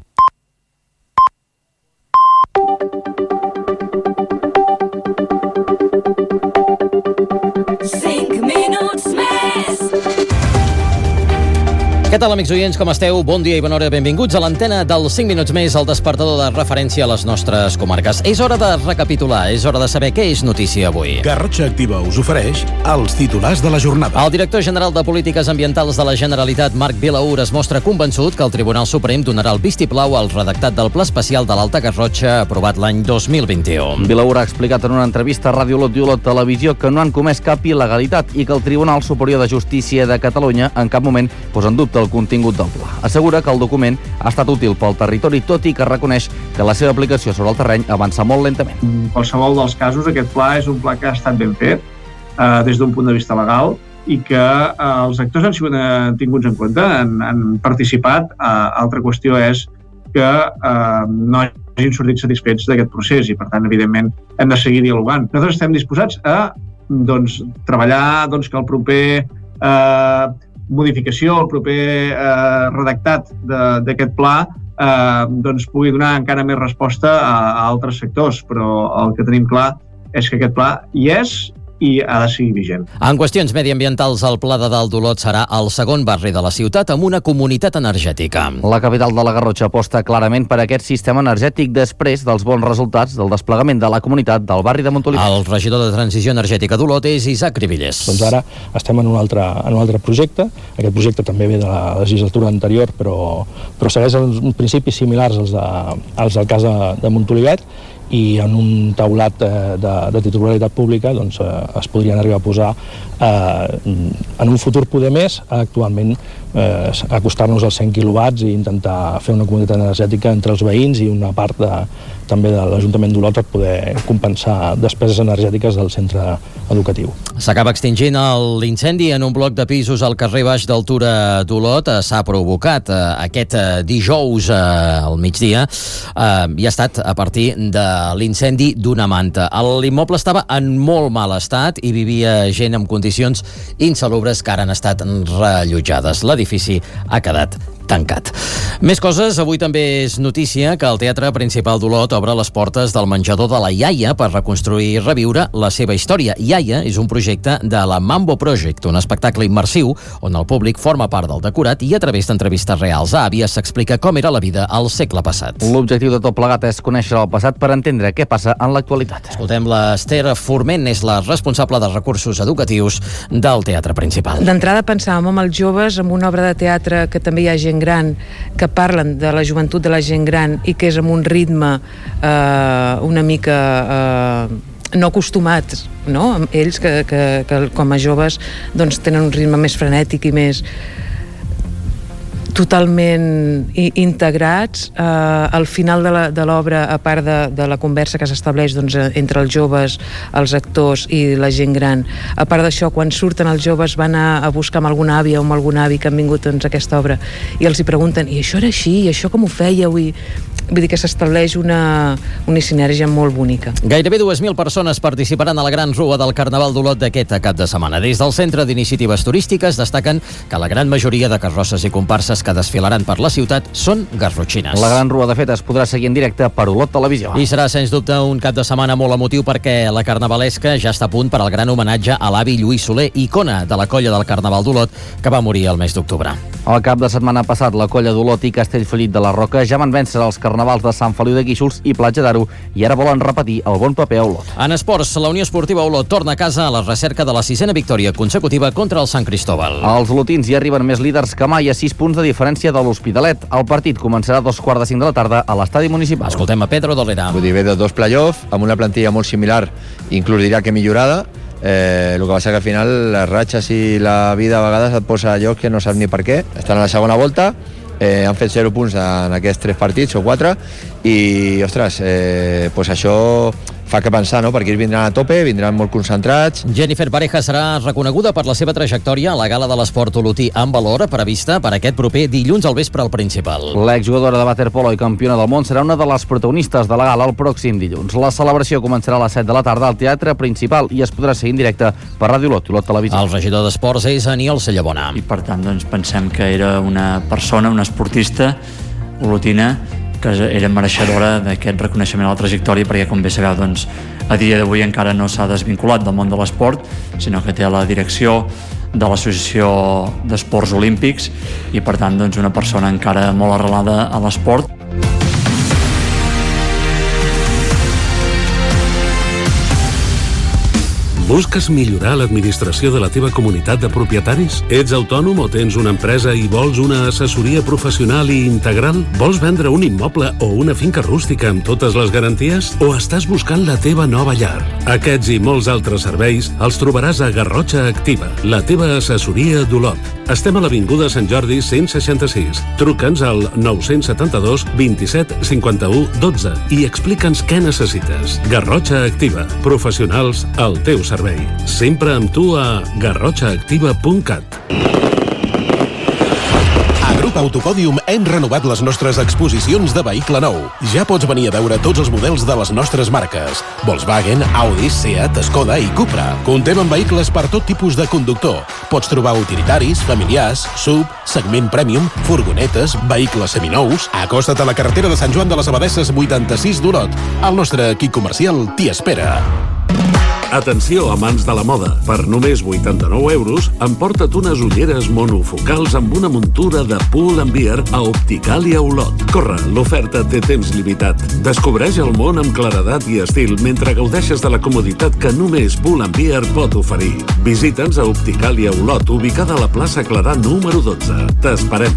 Speaker 2: Què tal, amics oients, com esteu? Bon dia i bona hora, benvinguts a l'antena del cinc minuts més, el despertador de referència a les nostres comarques. És hora de recapitular, és hora de saber què és notícia avui.
Speaker 4: Garrotxa Activa us ofereix els titulars de la jornada.
Speaker 2: El director general de Polítiques Ambientals de la Generalitat, Marc Vilaür, es mostra convençut que el Tribunal Suprem donarà el vistiplau al redactat del Pla Especial de l'Alta Garrotxa aprovat l'any dos mil vint-i-u.
Speaker 3: Vilaür ha explicat en una entrevista a Ràdio Olot i Olot Televisió que no han comès cap il·legalitat i que el Tribunal Superior de Justícia de Catalunya en cap moment posa en dubte el contingut del pla. Assegura que el document ha estat útil pel territori, tot i que reconeix que la seva aplicació sobre el terreny avança molt lentament.
Speaker 6: En qualsevol dels casos, aquest pla és un pla que ha estat ben fet eh, des d'un punt de vista legal i que eh, els actors han sigut eh, tinguts en compte, han, han participat. Eh, altra qüestió és que eh, no hagin sortit satisfets d'aquest procés i, per tant, evidentment, hem de seguir dialogant. Nosaltres estem disposats a doncs, treballar doncs, que el proper eh, modificació, el proper eh, redactat d'aquest pla eh, doncs pugui donar encara més resposta a, a altres sectors, però el que tenim clar és que aquest pla hi és i ha de seguir vigent.
Speaker 2: En qüestions mediambientals, el Pla de Dalt d'Olot serà el segon barri de la ciutat amb una comunitat energètica.
Speaker 3: La capital de la Garrotxa aposta clarament per aquest sistema energètic després dels bons resultats del desplegament de la comunitat del barri de Montolivet.
Speaker 2: El regidor de Transició Energètica d'Olot és Isaac Rivillers.
Speaker 7: Doncs ara estem en un altre, en un altre projecte. Aquest projecte també ve de la legislatura anterior, però, però segueix uns principis similars als, de, als del cas de, de Montolivet, i en un taulat eh, de, de titularitat pública doncs, eh, es podrien arribar a posar eh, en un futur poder més, actualment eh, acostar-nos als cent quilowatts i intentar fer una comunitat energètica entre els veïns i una part de, també de l'Ajuntament d'Olot per poder compensar despeses energètiques del centre educatiu.
Speaker 2: S'acaba extingint l'incendi en un bloc de pisos al carrer Baix d'Altura d'Olot. S'ha provocat eh, aquest eh, dijous eh, al migdia eh, i ha estat a partir de l'incendi d'una manta. L'immoble estava en molt mal estat i vivia gent en condicions insalubres que ara han estat rellotjades. L'edifici ha quedat tancat. Més coses, avui també és notícia que el Teatre Principal d'Olot obre les portes del menjador de la Iaia per reconstruir i reviure la seva història. Iaia és un projecte de la Mambo Project, un espectacle immersiu on el públic forma part del decorat i a través d'entrevistes reals a àvies s'explica com era la vida al segle passat.
Speaker 3: L'objectiu de tot plegat és conèixer el passat per entendre què passa en l'actualitat.
Speaker 2: Escoltem l'Ester Forment, és la responsable de recursos educatius del Teatre Principal.
Speaker 12: D'entrada pensàvem amb els joves, amb una obra de teatre que també hi ha gent gran, que parlen de la joventut de la gent gran i que és amb un ritme eh, una mica eh, no acostumats, no? Ells que, que, que com a joves doncs, tenen un ritme més frenètic i més totalment integrats. Eh, al final de l'obra, a part de, de la conversa que s'estableix doncs, entre els joves, els actors i la gent gran, a part d'això, quan surten els joves van a, a buscar amb alguna àvia o amb algun avi que han vingut doncs, a aquesta obra i els hi pregunten, i això era així, i això com ho fèieu? I vull dir que s'estableix una, una sinergia molt bonica.
Speaker 2: Gairebé dues mil persones participaran a la Gran Rua del Carnaval d'Olot d'aquest cap de setmana. Des del Centre d'Iniciatives Turístiques destaquen que la gran majoria de carrosses i comparses que desfilaran per la ciutat són garrotxines.
Speaker 3: La Gran Rua, de fet, es podrà seguir en directe per Olot Televisió.
Speaker 2: I serà, sens dubte, un cap de setmana molt emotiu perquè la carnavalesca ja està a punt per al gran homenatge a l'avi Lluís Soler, icona de la colla del Carnaval d'Olot, que va morir el mes d'octubre.
Speaker 3: El cap de setmana passat, la colla d'Olot i Castellfollit de la Roca ja van vèncer els carnavals de Sant Feliu de Guíxols i Platja d'Aro i ara volen repetir el bon paper a Olot.
Speaker 2: En esports, la Unió Esportiva Olot torna a casa a la recerca de la sisena victòria consecutiva contra el Sant Cristóbal.
Speaker 3: Els olotins hi arriben més líders que mai a sis punts de diferència de l'Hospitalet. El partit començarà a dos quarts de cinc de la tarda a l'estadi municipal.
Speaker 2: Escoltem a Pedro Dolera.
Speaker 13: Vull dir, ve de dos play-off, amb una plantilla molt similar, inclús diria que millorada. Eh, el que passa que al final les ratxes i la vida a vegades et posa a llocs que no saps ni per què. Estan a la segona volta, eh, han fet zero punts en aquests tres partits o quatre i, ostres, eh, pues això fa que pensar, no? Perquè ells vindran a tope, vindran molt concentrats.
Speaker 2: Jennifer Pareja serà reconeguda per la seva trajectòria a la gala de l'esport olotí en valor prevista per aquest proper dilluns al vespre al Principal.
Speaker 3: L'exjugadora de waterpolo i campiona del món serà una de les protagonistes de la gala el pròxim dilluns. La celebració començarà a les set de la tarda al Teatre Principal i es podrà seguir en directe per Ràdio Olot i Olot Televisió.
Speaker 2: El regidor d'Esports és Aniol Cellabona.
Speaker 14: I per tant doncs, pensem que era una persona, una esportista olotina que era mereixedora d'aquest reconeixement a la trajectòria, perquè com bé sabeu doncs, a dia d'avui encara no s'ha desvinculat del món de l'esport, sinó que té la direcció de l'Associació d'Esports Olímpics i per tant doncs, una persona encara molt arrelada a l'esport.
Speaker 9: Busques millorar l'administració de la teva comunitat de propietaris? Ets autònom o tens una empresa i vols una assessoria professional i integral? Vols vendre un immoble o una finca rústica amb totes les garanties? O estàs buscant la teva nova llar? Aquests i molts altres serveis els trobaràs a Garrotxa Activa, la teva assessoria d'Olot. Estem a l'Avinguda Sant Jordi cent seixanta-sis. Truca'ns al nou set dos, vint-i-set, cinquanta-u, dotze i explica'ns què necessites. Garrotxa Activa, professionals al teu servei. Sempre amb tu a garrotxa activa punt cat.
Speaker 4: A Grup Autopòdium hem renovat les nostres exposicions de vehicle nou. Ja pots venir a veure tots els models de les nostres marques: Volkswagen, Audi, Seat, Skoda i Cupra. Contem amb vehicles per tot tipus de conductor. Pots trobar utilitaris, familiars, sub, segment premium, furgonetes, vehicles seminous. Acosta't a la carretera de Sant Joan de les Abadesses vuitanta-sis d'Olot. El nostre equip comercial t'hi espera.
Speaker 9: Atenció, amants de la moda. Per només vuitanta-nou euros, emporta't unes ulleres monofocals amb una muntura de Pull and Bear a Opticalia Olot. Corre, l'oferta té temps limitat. Descobreix el món amb claredat i estil mentre gaudeixes de la comoditat que només Pull and Bear pot oferir. Visita'ns a Opticalia Olot, ubicada a la plaça Clarà número dotze. T'esperem.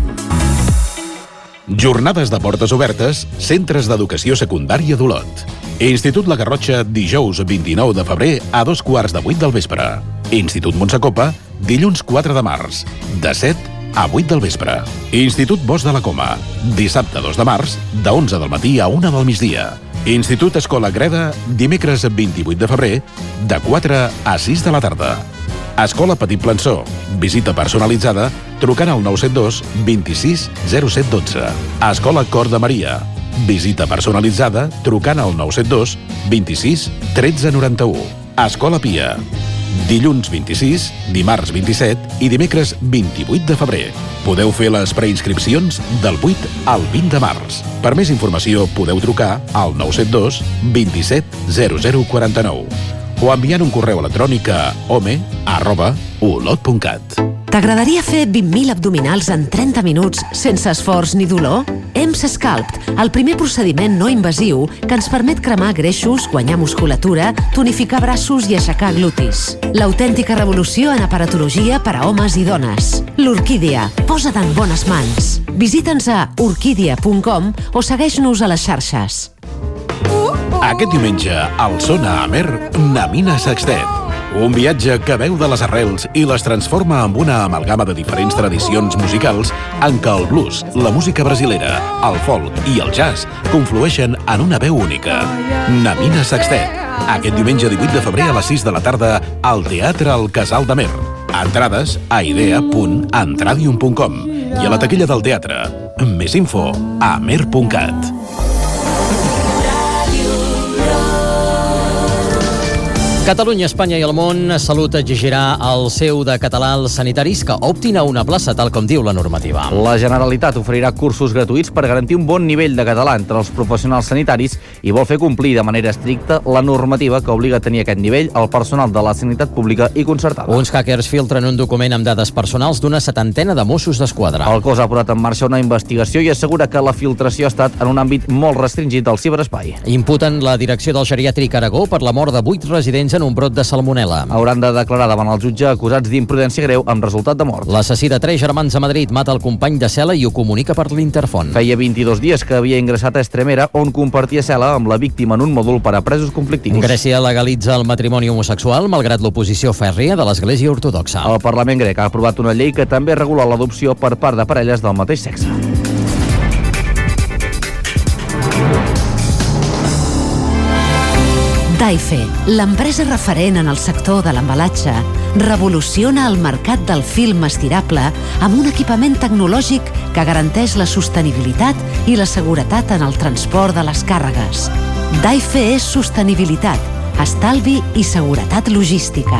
Speaker 4: Jornades de portes obertes, centres d'educació secundària d'Olot. Institut La Garrotxa, dijous vint-i-nou de febrer a dos quarts de vuit del vespre. Institut Montsacopa, dilluns quatre de març, de set a vuit del vespre. Institut Bosch de la Coma, dissabte dos de març, de onze del matí a una del migdia. Institut Escola Greda, dimecres vint-i-vuit de febrer, de quatre a sis de la tarda. Escola Petit Plançó, visita personalitzada, trucant al nou set dos, vint-i-sis, zero set dotze. Escola Cor de Maria, visita personalitzada, trucant al nou set dos, vint-i-sis, tretze noranta-u. Escola Pia, dilluns vint-i-sis, dimarts vint-i-set i dimecres vint-i-vuit de febrer. Podeu fer les preinscripcions del vuit al vint de març. Per més informació podeu trucar al nou set dos, vint-i-set, zero zero quaranta-nou o enviant un correu electrònic a home arroba olot punt cat.
Speaker 8: T'agradaria fer vint mil abdominals en trenta minuts sense esforç ni dolor? E M S Sculpt, el primer procediment no invasiu que ens permet cremar greixos, guanyar musculatura, tonificar braços i aixecar glutis. L'autèntica revolució en aparatologia per a homes i dones. L'Orquídia, posa't en bones mans. Visita'ns a orquídia punt com o segueix-nos a les xarxes.
Speaker 4: Aquest diumenge, al Sona Amer, Namina Sextet. Un viatge que veu de les arrels i les transforma amb una amalgama de diferents tradicions musicals en què el blues, la música brasilera, el folk i el jazz conflueixen en una veu única. Namina Sextet. Aquest diumenge divuit de febrer a les sis de la tarda al Teatre El Casal d'Amer. Entrades a idea punt antradium punt com i a la taquilla del teatre. Més info a amer punt cat.
Speaker 2: Catalunya, Espanya i el món, Salut exigirà el seu de català als sanitaris que optin a una plaça, tal com diu la normativa.
Speaker 3: La Generalitat oferirà cursos gratuïts per garantir un bon nivell de català entre els professionals sanitaris i vol fer complir de manera estricta la normativa que obliga a tenir aquest nivell al personal de la sanitat pública i concertada.
Speaker 2: Uns hackers filtren un document amb dades personals d'una setantena de Mossos d'Esquadra.
Speaker 3: El cos ha posat en marxa una investigació i assegura que la filtració ha estat en un àmbit molt restringit del ciberespai.
Speaker 2: Imputen la direcció del geriàtric Aragó per la mort de vuit residents en un brot de salmonel·la.
Speaker 3: Hauran de declarar davant el jutge acusats d'imprudència greu amb resultat de mort.
Speaker 2: L'assassí de tres germans a Madrid mata el company de cel·la i ho comunica per l'Interfont.
Speaker 3: Feia vint-i-dos dies que havia ingressat a Estremera, on compartia cel·la amb la víctima en un mòdul per a presos conflictius.
Speaker 2: Grècia legalitza el matrimoni homosexual malgrat l'oposició fèrria de l'Església Ortodoxa.
Speaker 3: El Parlament grec ha aprovat una llei que també regula l'adopció per part de parelles del mateix sexe.
Speaker 10: Daife, l'empresa referent en el sector de l'embalatge, revoluciona el mercat del film estirable amb un equipament tecnològic que garanteix la sostenibilitat i la seguretat en el transport de les càrregues. Daife és sostenibilitat, estalvi i seguretat logística.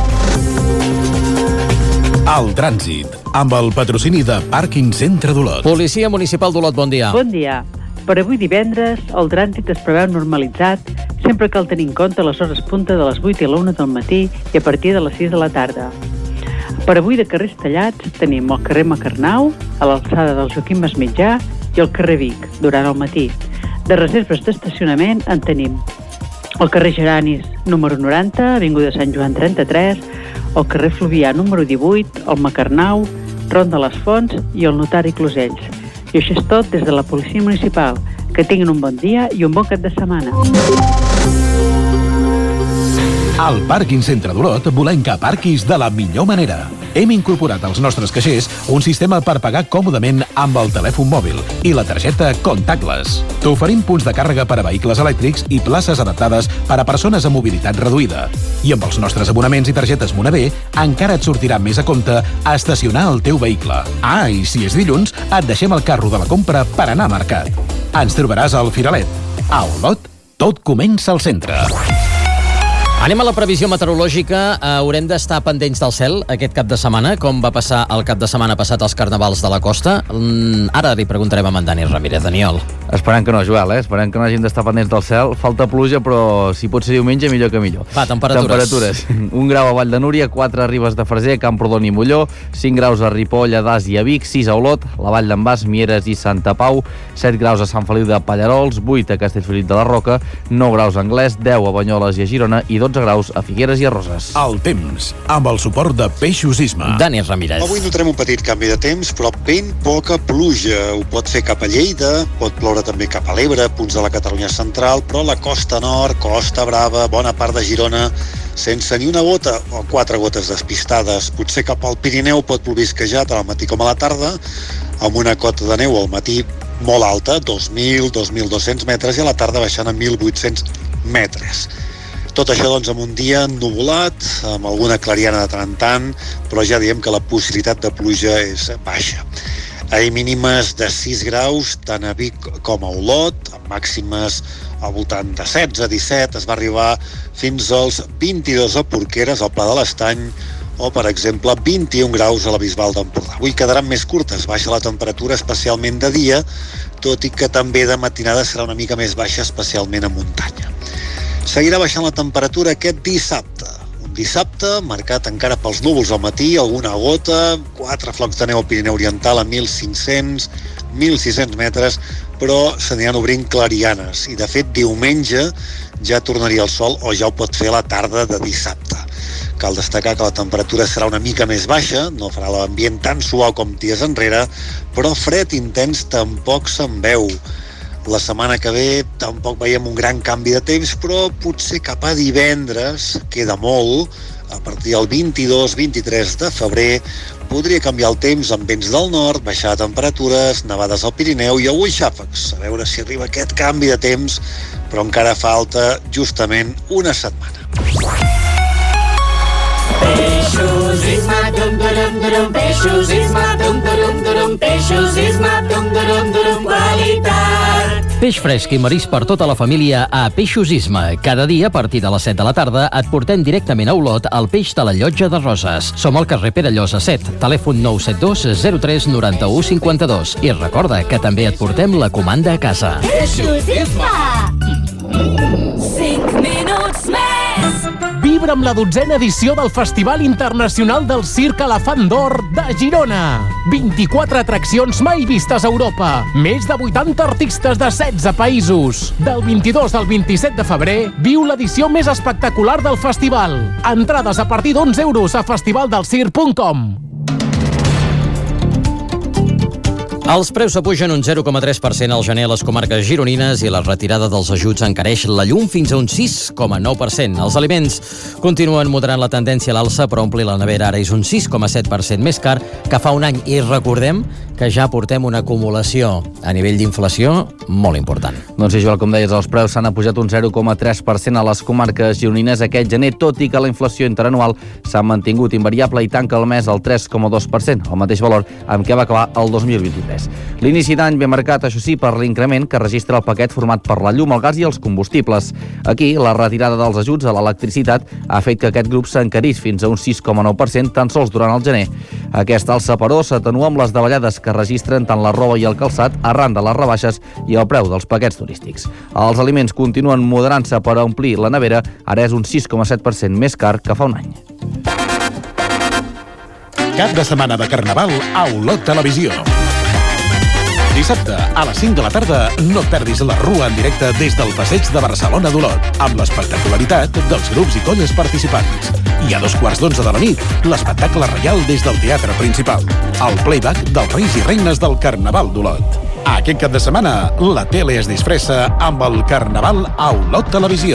Speaker 4: El trànsit, amb el patrocini de Pàrquing Centre d'Olot.
Speaker 2: Policia Municipal d'Olot, bon dia.
Speaker 11: Bon dia. Per avui divendres, el trànsit es preveu normalitzat, sempre cal tenir en compte les hores punta de les vuit i la una del matí i a partir de les sis de la tarda. Per avui de carrers tallats tenim el carrer Macarnau, a l'alçada del Joaquim Masmitjà, i el carrer Vic, durant el matí. De reserves d'estacionament en tenim el carrer Geranis, número noranta, avinguda Sant Joan trenta-tres, el carrer Fluvià, número divuit, el Macarnau, Ronda les Fonts i el Notari Closells. I això és tot des de la Policia Municipal. Que tinguin un bon dia i un bon cap de setmana.
Speaker 4: Al Pàrquing Centre d'Olot volem que parquis de la millor manera. Hem incorporat als nostres caixers un sistema per pagar còmodament amb el telèfon mòbil i la targeta Contactless. T'oferim punts de càrrega per a vehicles elèctrics i places adaptades per a persones amb mobilitat reduïda. I amb els nostres abonaments i targetes Monavé encara et sortirà més a compte estacionar el teu vehicle. Ah, i si és dilluns, et deixem el carro de la compra per anar a mercat. Ens trobaràs al Firalet. A Olot, tot comença al centre.
Speaker 2: Anem a la previsió meteorològica. Haurem d'estar pendents del cel aquest cap de setmana, com va passar el cap de setmana passat als carnavals de la costa. Ara li preguntarem a en Dani Ramírez. Daniel.
Speaker 3: Esperem que no, Joel, eh? Esperem que no hagin d'estar pendents del cel. Falta pluja, però si pot ser diumenge, millor que millor.
Speaker 2: Va, temperatures.
Speaker 3: Temperatures. Un grau a Vall de Núria, quatre a Ribes de Freser, Camprodon i Molló, cinc graus a Ripoll, a Das i a Vic, sis a Olot, la Vall d'en Bas, Mieres i Santa Pau, set graus a Sant Feliu de Pallarols, vuit a Castellfollit de la Roca, nou graus a Anglès, deu a Banyoles i a Girona i dotze graus a Figueres i a Roses.
Speaker 4: El temps, amb el suport de Peixos Isma.
Speaker 2: Dani Ramírez.
Speaker 23: Avui notarem un petit canvi de temps, però ben poca pluja. Ho pot fer cap a Lleida, pot ploure també cap a l'Ebre, punts de la Catalunya central, però la costa nord, Costa Brava, bona part de Girona, sense ni una gota o quatre gotes despistades. Potser cap al Pirineu pot plovisquejar tant al matí com a la tarda, amb una cota de neu al matí molt alta, dos mil, dos mil dos-cents metres, i a la tarda baixant a mil vuit-cents metres. Tot això doncs amb un dia ennuvolat, amb alguna clariana de tant en tant, però ja diem que la possibilitat de pluja és baixa. Ahir mínimes de sis graus, tant a Vic com a Olot, amb màximes al voltant de setze a disset, es va arribar fins als vint-i-dos a Porqueres, al Pla de l'Estany, o, per exemple, vint-i-un graus a la Bisbal d'Empordà. Avui quedaran més curtes, baixa la temperatura especialment de dia, tot i que també de matinada serà una mica més baixa, especialment a muntanya. Seguirà baixant la temperatura aquest dissabte. Un dissabte marcat encara pels núvols al matí, alguna gota, quatre flocs de neu al Pirineu Oriental a mil cinc-cents, mil sis-cents metres, però s'aniran obrint clarianes. I, de fet, diumenge ja tornaria el sol o ja ho pot fer a la tarda de dissabte. Cal destacar que la temperatura serà una mica més baixa, no farà l'ambient tan suau com dies enrere, però fred intens tampoc se'n veu. La setmana que ve tampoc veiem un gran canvi de temps, però potser cap a divendres, queda molt, a partir del vint-i-dos vint-i-tres de febrer, podria canviar el temps amb vents del nord, baixar temperatures, nevades al Pirineu i avui xàfecs. A veure si arriba aquest canvi de temps, però encara falta justament una setmana.
Speaker 24: Peixos Isma, dum durum durum, Peixos Isma, dum durum durum, Peixos Isma, dum durum durum, qualitat.
Speaker 2: Peix fresc i marisc per tota la família a Peixos Isma. Cada dia, a partir de les set de la tarda, et portem directament a Olot el peix de la Llotja de Roses. Som al carrer Perellosa set, telèfon nou set dos zero tres nou u cinc dos. I recorda que també et portem la comanda a casa.
Speaker 24: Peixos Isma! cinc minuts més!
Speaker 15: Vibra amb la dotzena edició del Festival Internacional del Circ Elefant d'Or de Girona. vint-i-quatre atraccions mai vistes a Europa. Més de vuitanta artistes de setze països. Del vint-i-dos al vint-i-set de febrer, viu l'edició més espectacular del festival. Entrades a partir d'onze euros a festivaldelscirc punt com.
Speaker 2: Els preus s'apugen un zero coma tres per cent al gener a les comarques gironines i la retirada dels ajuts encareix la llum fins a un sis coma nou per cent. Els aliments continuen moderant la tendència a l'alça, però omplir la nevera ara és un sis coma set per cent més car que fa un any. I recordem que ja portem una acumulació a nivell d'inflació molt important.
Speaker 3: Doncs sí, Joel, com deies, els preus s'han apujat un zero coma tres per cent a les comarques gironines aquest gener, tot i que la inflació interanual s'ha mantingut invariable i tanca el mes al tres coma dos per cent, el mateix valor amb què va acabar el dos mil vint-i-tres. L'inici d'any ben marcat, això sí, per l'increment que registra el paquet format per la llum, el gas i els combustibles. Aquí, la retirada dels ajuts a l'electricitat ha fet que aquest grup s'encarís fins a un sis coma nou per cent tan sols durant el gener. Aquesta alça, però, s'atenua amb les davallades que registren tant la roba i el calçat arran de les rebaixes i el preu dels paquets turístics. Els aliments continuen moderant-se per omplir la nevera, ara és un sis coma set per cent més car que fa un any.
Speaker 4: Cap de setmana de Carnaval a Olot Televisió. Dissabte, a les cinc de la tarda, no et perdis la Rua en directe des del Passeig de Barcelona d'Olot, amb l'espectacularitat dels grups i colles participants. I a dos quarts d'onze de la nit, l'espectacle reial des del Teatre Principal, el playback dels reis i reines del Carnaval d'Olot. Aquest cap de setmana, la tele es disfressa amb el Carnaval a Olot Televisió.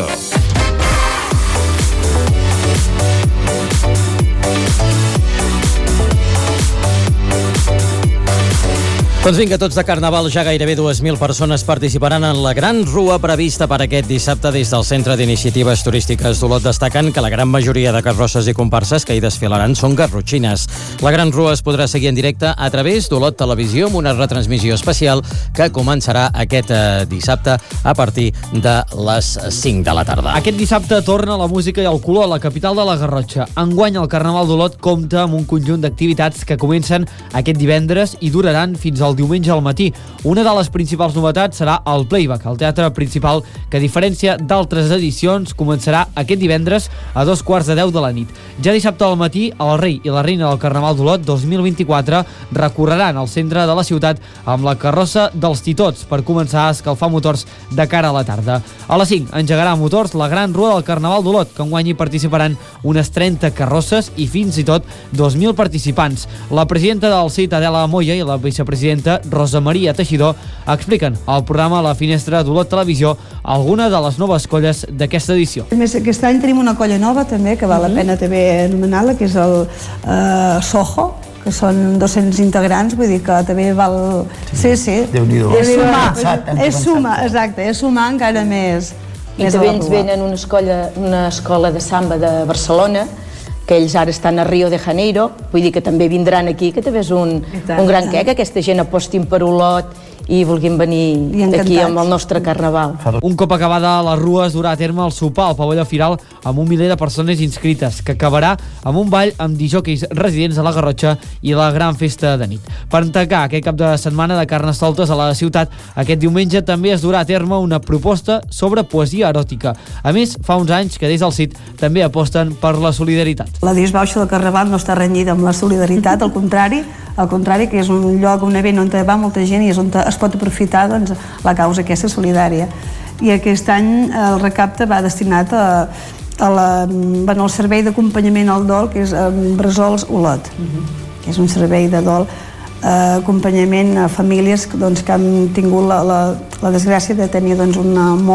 Speaker 2: Doncs vinga, tots de Carnaval, ja gairebé dues mil persones participaran en la gran rua prevista per aquest dissabte des del Centre d'Iniciatives Turístiques d'Olot, destacant que la gran majoria de carrosses i comparses que hi desfilaran són garrotxines. La gran rua es podrà seguir en directe a través d'Olot Televisió amb una retransmissió especial que començarà aquest eh, dissabte a partir de les cinc de la tarda.
Speaker 16: Aquest dissabte torna la música i el color a la capital de la Garrotxa. Enguany el Carnaval d'Olot compta amb un conjunt d'activitats que comencen aquest divendres i duraran fins al diumenge al matí. Una de les principals novetats serà el playback, el teatre principal, que a diferència d'altres edicions començarà aquest divendres a dos quarts de deu de la nit. Ja dissabte al matí, el rei i la reina del Carnaval d'Olot dos mil vint-i-quatre recorreran el centre de la ciutat amb la carrossa dels Titots per començar a escalfar motors de cara a la tarda. A les cinc engegarà motors la gran rua del Carnaval d'Olot, que enguany hi participaran unes trenta carrosses i fins i tot dos mil participants. La presidenta del C I T, Adela Moya, i la vicepresidenta Rosa Maria Teixidor expliquen al programa La Finestra d'Olot Televisió alguna de les noves colles d'aquesta edició.
Speaker 17: A més, aquest any tenim una colla nova també, que val la pena també anomenar-la, que és el uh, Soho, que són dos-cents integrants, vull dir que també val... Sí, sí.
Speaker 18: Déu-n'hi-do.
Speaker 17: És sumar, és sumar, exacte, és sumar encara més.
Speaker 25: I també ens venen una escola, una escola de samba de Barcelona, que ells ara estan a Rio de Janeiro, vull dir que també vindran aquí, que també és un, tant, un gran què, que aquesta gent apostin per Olot i vulguin venir aquí amb el nostre Carnaval.
Speaker 16: Un cop acabada la rua es durà a terme el sopar al pavelló Firal amb un miler de persones inscrites, que acabarà amb un ball amb disjòqueis residents a la Garrotxa i la gran festa de nit. Per tancar aquest cap de setmana de Carnestoltes a la ciutat, aquest diumenge també es durà a terme una proposta sobre poesia eròtica. A més, fa uns anys que des del C I T també aposten per la solidaritat.
Speaker 17: La disbauxa del Carnaval no està renyida amb la solidaritat, al contrari, al contrari, que és un lloc, un event on va molta gent i és on es pot aprofitar doncs, la causa aquesta solidària. I aquest any el recapte va destinat a, a la, bueno, al servei d'acompanyament al dol, que és Bressols Olot, uh-huh. que és un servei de dol, eh, acompanyament a famílies doncs, que han tingut la, la, la desgràcia de tenir doncs, una mort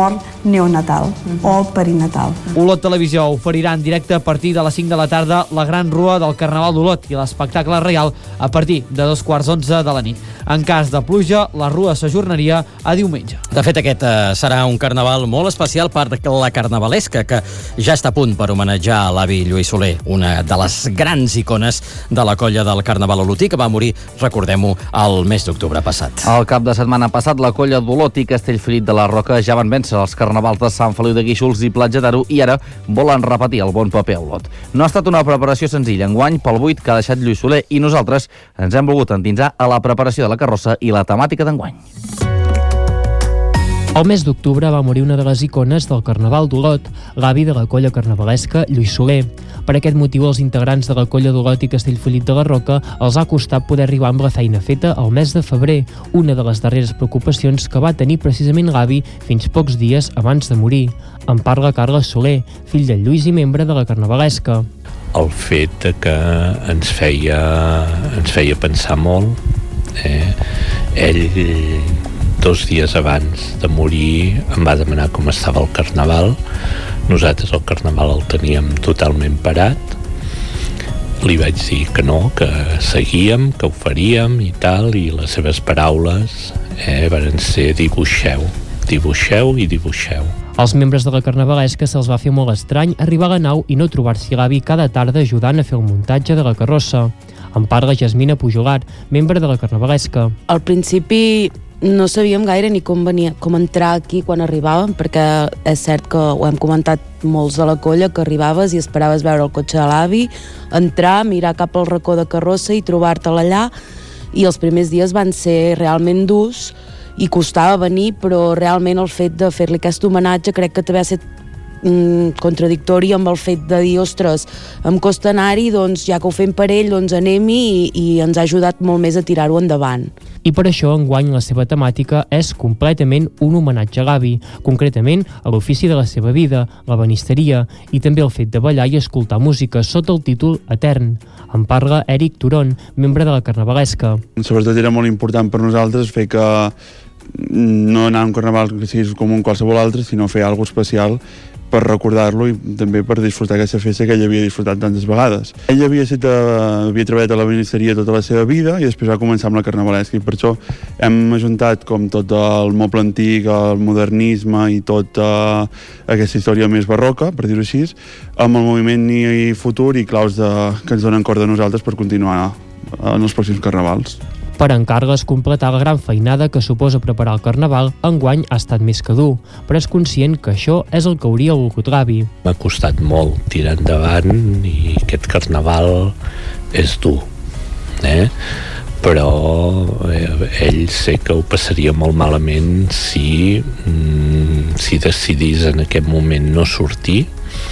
Speaker 17: neonatal uh-huh. o perinatal.
Speaker 16: Olot Televisió oferirà en directe a partir de les cinc de la tarda la Gran Rua del Carnaval d'Olot i l'espectacle reial a partir de dos quarts onze de la nit. En cas de pluja, la rua s'ajornaria a diumenge.
Speaker 2: De fet, aquest eh, serà un carnaval molt especial per la carnavalesca, que ja està a punt per homenatjar a l'avi Lluís Soler, una de les grans icones de la colla del Carnaval olotí, que va morir, recordem-ho, el mes d'octubre passat.
Speaker 3: El cap de setmana passat, la colla d'Olot i Castellfollit de la Roca ja van vèncer els carnavals de Sant Feliu de Guíxols i Platja d'Aro i ara volen repetir el bon paper a Olot. No ha estat una preparació senzilla enguany pel buit que ha deixat Lluís Soler i nosaltres ens hem volgut endinsar a la preparació de la carrossa i la temàtica d'enguany.
Speaker 5: El mes d'octubre va morir una de les icones del Carnaval d'Olot, l'avi de la colla carnavalesca Lluís Soler. Per aquest motiu, els integrants de la colla d'Olot i Castellfollit de la Roca els ha costat poder arribar amb la feina feta al mes de febrer, una de les darreres preocupacions que va tenir precisament l'avi fins pocs dies abans de morir. En parla Carles Soler, fill de Lluís i membre de la carnavalesca.
Speaker 18: El fet que ens feia, ens feia pensar molt. Eh? Ell, dos dies abans de morir, em va demanar com estava el carnaval. Nosaltres el carnaval el teníem totalment parat. Li vaig dir que no, que seguíem, que ho faríem i tal, i les seves paraules eh, van ser dibuixeu, dibuixeu i dibuixeu.
Speaker 5: Als membres de la carnavalesca se'ls va fer molt estrany arribar a la nau i no trobar-s'hi l'avi cada tarda ajudant a fer el muntatge de la carrossa. En parla Jasmina Pujolar, membre de la carnavalesca.
Speaker 20: Al principi no sabíem gaire ni com, venia, com entrar aquí quan arribàvem, perquè és cert que ho hem comentat molts de la colla, que arribaves i esperaves veure el cotxe de l'avi, entrar, mirar cap al racó de carrossa i trobar-te'l allà, i els primers dies van ser realment durs i costava venir, però realment el fet de fer-li aquest homenatge crec que també ha estat contradictori amb el fet de dir, ostres, em costa anar-hi, doncs ja que ho fem per ell, doncs anem-hi, i, i ens ha ajudat molt més a tirar-ho endavant.
Speaker 5: I per això enguany la seva temàtica és completament un homenatge a l'avi, concretament a l'ofici de la seva vida, la banisteria, i també el fet de ballar i escoltar música sota el títol Etern. En parla Eric Turon, membre de la carnavalesca.
Speaker 21: Sobretot era molt important per nosaltres fer que no anar a un carnaval que sigui com un qualsevol altre, sinó fer alguna cosa especial per recordar-lo i també per disfrutar aquesta festa que ell havia disfrutat tantes vegades. Ell havia, set, uh, havia treballat a la banisteria tota la seva vida i després va començar amb la carnavalesca, i per això hem ajuntat com tot el moble antic, el modernisme i tota aquesta història més barroca, per dir-ho així, amb el moviment i futur i claus de, que ens donen corda a nosaltres per continuar en els pròxims carnavals.
Speaker 5: Per en Carles completar la gran feinada que suposa preparar el carnaval, enguany ha estat més que dur, però és conscient que això és el que hauria volgut l'avi.
Speaker 18: M'ha costat molt tirar endavant i aquest carnaval és dur, eh? però eh, ell sé que ho passaria molt malament si, mm, si decidís en aquest moment no sortir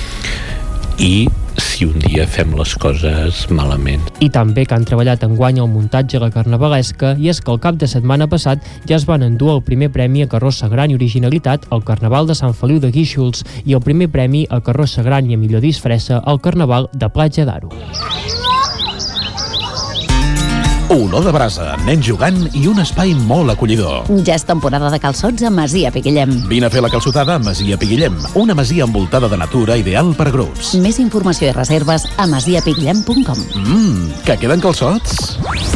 Speaker 18: i si un dia fem les coses malament.
Speaker 5: I també que han treballat enguany el muntatge a la carnavalesca, i és que el cap de setmana passat ja es van endur el primer premi a carrossa gran i originalitat al Carnaval de Sant Feliu de Guíxols i el primer premi a carrossa gran i a millor disfressa al Carnaval de Platja d'Aro.
Speaker 4: Olor de brasa, nens jugant i un espai molt acollidor.
Speaker 22: Ja és temporada de calçots a Masia Piguillem.
Speaker 4: Vine a fer la calçotada a Masia Piguillem, una masia envoltada de natura ideal per a grups.
Speaker 22: Més informació i reserves a masia piguillem punt com.
Speaker 4: Mmm, que queden calçots?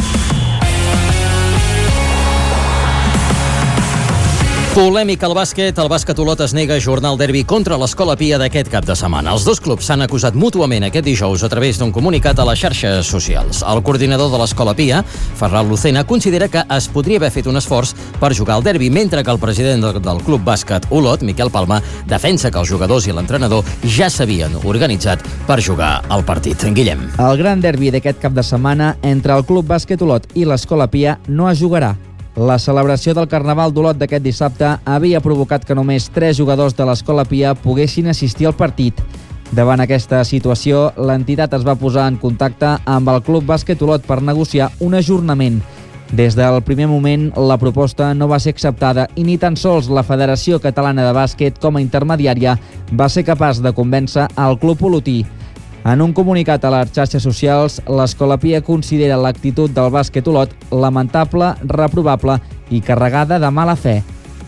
Speaker 2: Polèmic al bàsquet. El bàsquet Olot es nega a ajornar el derbi contra l'Escola Pia d'aquest cap de setmana. Els dos clubs s'han acusat mútuament aquest dijous a través d'un comunicat a les xarxes socials. El coordinador de l'Escola Pia, Ferran Lucena, considera que es podria haver fet un esforç per jugar al derbi, mentre que el president del club bàsquet Olot, Miquel Palma, defensa que els jugadors i l'entrenador ja s'havien organitzat per jugar al partit. En Guillem.
Speaker 1: El gran derbi d'aquest cap de setmana entre el club bàsquet Olot i l'Escola Pia no es jugarà. La celebració del Carnaval d'Olot d'aquest dissabte havia provocat que només tres jugadors de l'Escola Pia poguessin assistir al partit. Davant aquesta situació, l'entitat es va posar en contacte amb el Club Bàsquet Olot per negociar un ajornament. Des del primer moment, la proposta no va ser acceptada i ni tan sols la Federació Catalana de Bàsquet, com a intermediària, va ser capaç de convèncer el club olotí. En un comunicat a les xarxes socials, l'Escola Pia considera l'actitud del bàsquet Olot lamentable, reprovable i carregada de mala fe.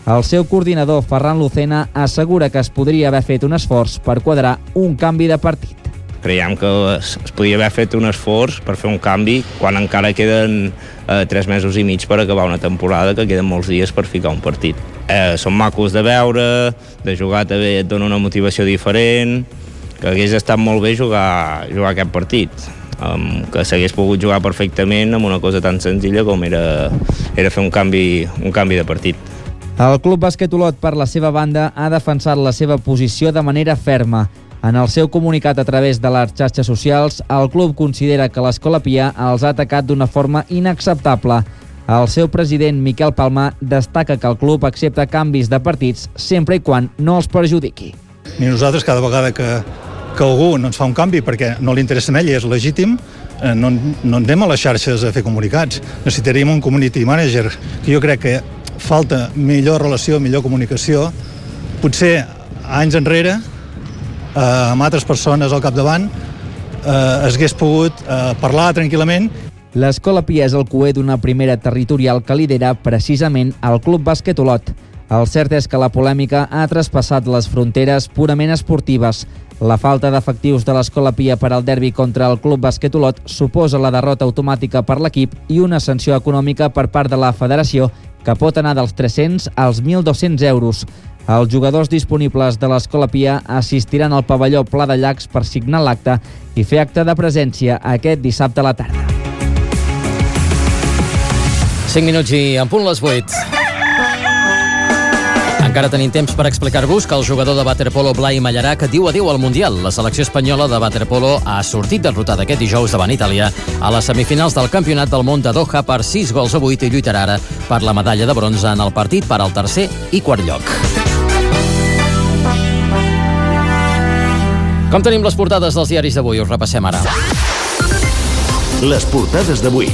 Speaker 1: El seu coordinador, Ferran Lucena, assegura que es podria haver fet un esforç per quadrar un canvi de partit.
Speaker 6: Creiem que es, es podia haver fet un esforç per fer un canvi quan encara queden eh, tres mesos i mig per acabar una temporada, que queden molts dies per ficar un partit. Eh, són macos de veure, de jugar també et dona una motivació diferent, que hagués estat molt bé jugar, jugar aquest partit, um, que s'hagués pogut jugar perfectament amb una cosa tan senzilla com era, era fer un canvi, un canvi de partit.
Speaker 1: El Club Bàsquet Olot, per la seva banda, ha defensat la seva posició de manera ferma. En el seu comunicat a través de les xarxes socials, el club considera que l'Escola Pia els ha atacat d'una forma inacceptable. El seu president, Miquel Palma, destaca que el club accepta canvis de partits sempre i quan no els perjudiqui.
Speaker 7: Ni nosaltres, cada vegada que, que algú no ens fa un canvi perquè no li interessa a ell i és legítim, no, no anem a les xarxes a fer comunicats. Necessitaríem un community manager, que jo crec que falta millor relació, millor comunicació. Potser anys enrere, eh, amb altres persones al capdavant, eh, es hagués pogut eh, parlar tranquil·lament.
Speaker 1: L'Escola Pia és el cuer d'una primera territorial que lidera precisament el Club Bàsquet Olot. El cert és que la polèmica ha traspassat les fronteres purament esportives. La falta d'efectius de l'Escola Pia per al derbi contra el Club Bàsquet Olot suposa la derrota automàtica per l'equip i una sanció econòmica per part de la federació que pot anar dels tres-cents als mil dos-cents euros. Els jugadors disponibles de l'Escola Pia assistiran al pavelló Pla de Llacs per signar l'acte i fer acte de presència aquest dissabte a la tarda.
Speaker 2: cinc minuts i en punt les vuit. Encara tenim temps per explicar-vos que el jugador de waterpolo Blai Mallarac diu adéu al Mundial. La selecció espanyola de waterpolo ha sortit derrotada aquest dijous davant Itàlia a les semifinals del Campionat del Món de Doha per sis gols a vuit i lluitarà ara per la medalla de bronze en el partit per al tercer i quart lloc. Com tenim les portades dels diaris d'avui? Us repassem ara.
Speaker 4: Les portades d'avui.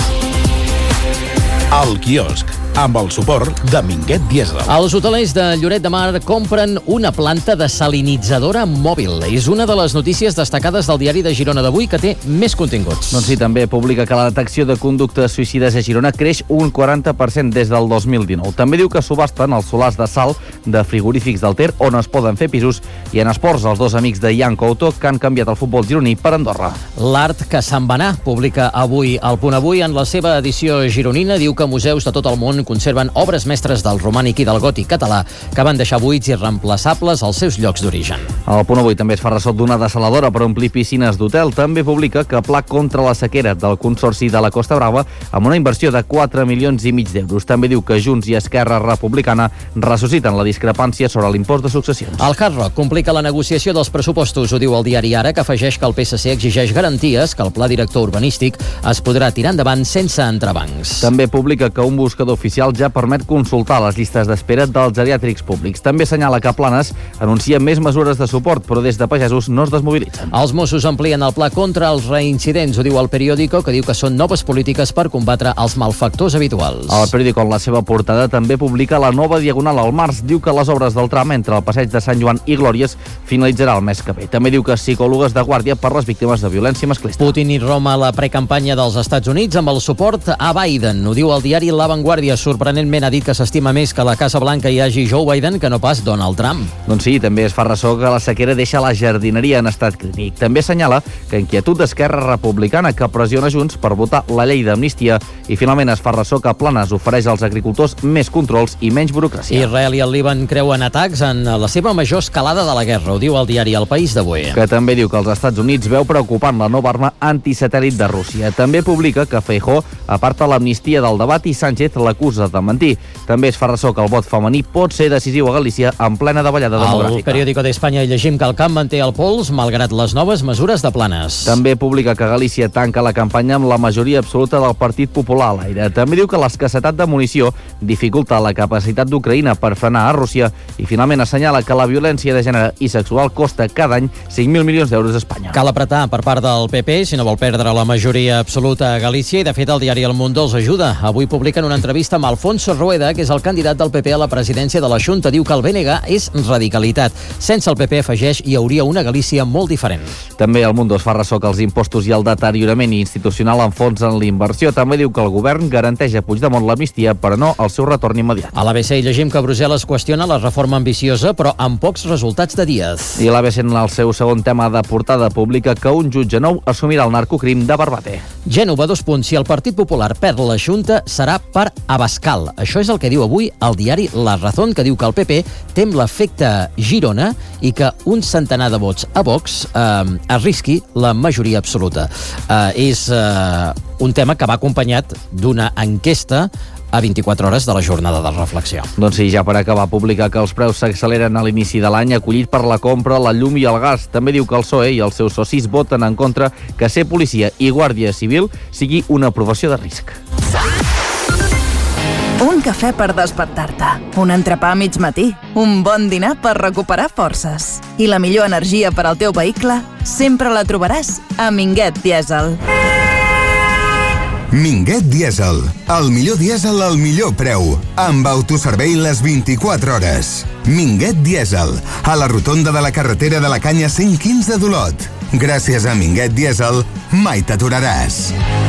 Speaker 4: El quiosc, amb el suport de Minguet Diesel.
Speaker 2: Els hotelers de Lloret de Mar compren una planta desalinitzadora mòbil. És una de les notícies destacades del diari de Girona d'avui que té més continguts.
Speaker 3: Doncs sí, també publica que la detecció de conductes suïcides a Girona creix un quaranta per cent des del dos mil dinou. També diu que subasten els solars de sal de frigorífics del Ter on es poden fer pisos, i en esports els dos amics de Ian Couto que han canviat el futbol gironí per Andorra.
Speaker 2: L'art que se'n va anar publica avui el Punt Avui en la seva edició gironina. Diu que museus de tot el món conserven obres mestres del romànic i del gòtic català que van deixar buits i reemplaçables als seus llocs d'origen.
Speaker 3: El Punt Avui també es fa ressò d'una dessaladora per omplir piscines d'hotel. També publica que pla contra la sequera del Consorci de la Costa Brava amb una inversió de quatre milions i mig d'euros. També diu que Junts i Esquerra Republicana ressusciten la discrepància sobre l'impost de successions.
Speaker 2: El Hard Rock complica la negociació dels pressupostos, ho diu el diari Ara, que afegeix que el P S C exigeix garanties que el pla director urbanístic es podrà tirar endavant sense entrebancs.
Speaker 3: També publica que un buscador oficial ja permet consultar les llistes d'espera dels geriàtrics públics. També assenyala que Planes anuncia més mesures de suport, però des de pagesos no es desmobilitzen.
Speaker 2: Els Mossos amplien el pla contra els reincidents, ho diu el Periódico, que diu que són noves polítiques per combatre els malfactors habituals.
Speaker 3: El Periódico, en la seva portada, també publica la nova diagonal al març. Diu que les obres del tram entre el passeig de Sant Joan i Glòries finalitzarà el mes que ve. També diu que psicòlogues de guàrdia per les víctimes de violència masclista.
Speaker 2: Putin i Roma a la precampanya dels Estats Units amb el suport a Biden. Ho diu el diari La Vanguardia. Sorprenentment ha dit que s'estima més que a la Casa Blanca hi hagi Joe Biden que no pas Donald Trump.
Speaker 3: Doncs sí, també es fa ressò que la sequera deixa la jardineria en estat clínic. També assenyala que inquietud d'Esquerra Republicana que pressiona Junts per votar la llei d'amnistia, i finalment es fa ressò que Planes ofereix als agricultors més controls i menys burocràcia.
Speaker 2: Israel i el Líban creuen atacs en la seva major escalada de la guerra, ho diu el diari El País d'avui.
Speaker 3: Que també diu que els Estats Units veu preocupant la nova arma antisatèl·lit de Rússia. També publica que Feijóo aparta l'amnistia del debat i Sánchez l'acusa de mentir. També es fa ressò que el vot femení pot ser decisiu a Galícia en plena davallada demogràfica.
Speaker 2: Al Periódico d'Espanya hi llegim que el camp manté el pols malgrat les noves mesures de Planes.
Speaker 3: També publica que Galícia tanca la campanya amb la majoria absoluta del Partit Popular a l'aire. També diu que l'escassetat de munició dificulta la capacitat d'Ucraïna per frenar a Rússia, i finalment assenyala que la violència de gènere i sexual costa cada any cinc mil milions d'euros a Espanya.
Speaker 2: Cal apretar per part del P P si no vol perdre la majoria absoluta a Galícia, i de fet el diari El Mundo els ajuda. Avui publiquen una entrevista amb amb Alfonso Rueda, que és el candidat del P P a la presidència de la Junta. Diu que el B N G és radicalitat. Sense el P P, afegeix, hi hauria una Galícia molt diferent.
Speaker 3: També el Mundo es fa ressò que els impostos i el deteriorament institucional enfonsen l'inversió. També diu que el govern garanteix a Puigdemont l'amnistia, però no el seu retorn immediat.
Speaker 2: A l'A B C hi llegim que Brussel·les qüestiona la reforma ambiciosa, però amb pocs resultats de Díaz.
Speaker 3: I l'A B C en el seu segon tema de portada pública que un jutge nou assumirà el narcocrim de Barbate.
Speaker 2: Gènova, dos punts. Si el Partit Popular perd la Junta, serà per Abascal. Això és el que diu avui el diari La Razón, que diu que el P P tem l'efecte Girona i que un centenar de vots a Vox eh, arrisqui la majoria absoluta. Eh, és eh, un tema que va acompanyat d'una enquesta a vint-i-quatre hores de la jornada de reflexió.
Speaker 3: Doncs sí, ja per acabar, publicar que els preus s'acceleren a l'inici de l'any, acollit per la compra, la llum i el gas. També diu que el P S O E i els seus socis voten en contra que ser policia i guàrdia civil sigui una professió de risc.
Speaker 9: Un cafè per despertar-te, un entrepà a mig matí, un bon dinar per recuperar forces. I la millor energia per al teu vehicle sempre la trobaràs a Minguet Dièsel.
Speaker 12: Minguet Dièsel, el millor dièsel al millor preu, amb autoservei les vint-i-quatre hores. Minguet Dièsel, a la rotonda de la carretera de la Canya cent quinze d'Olot. Gràcies a Minguet Dièsel, mai t'aturaràs.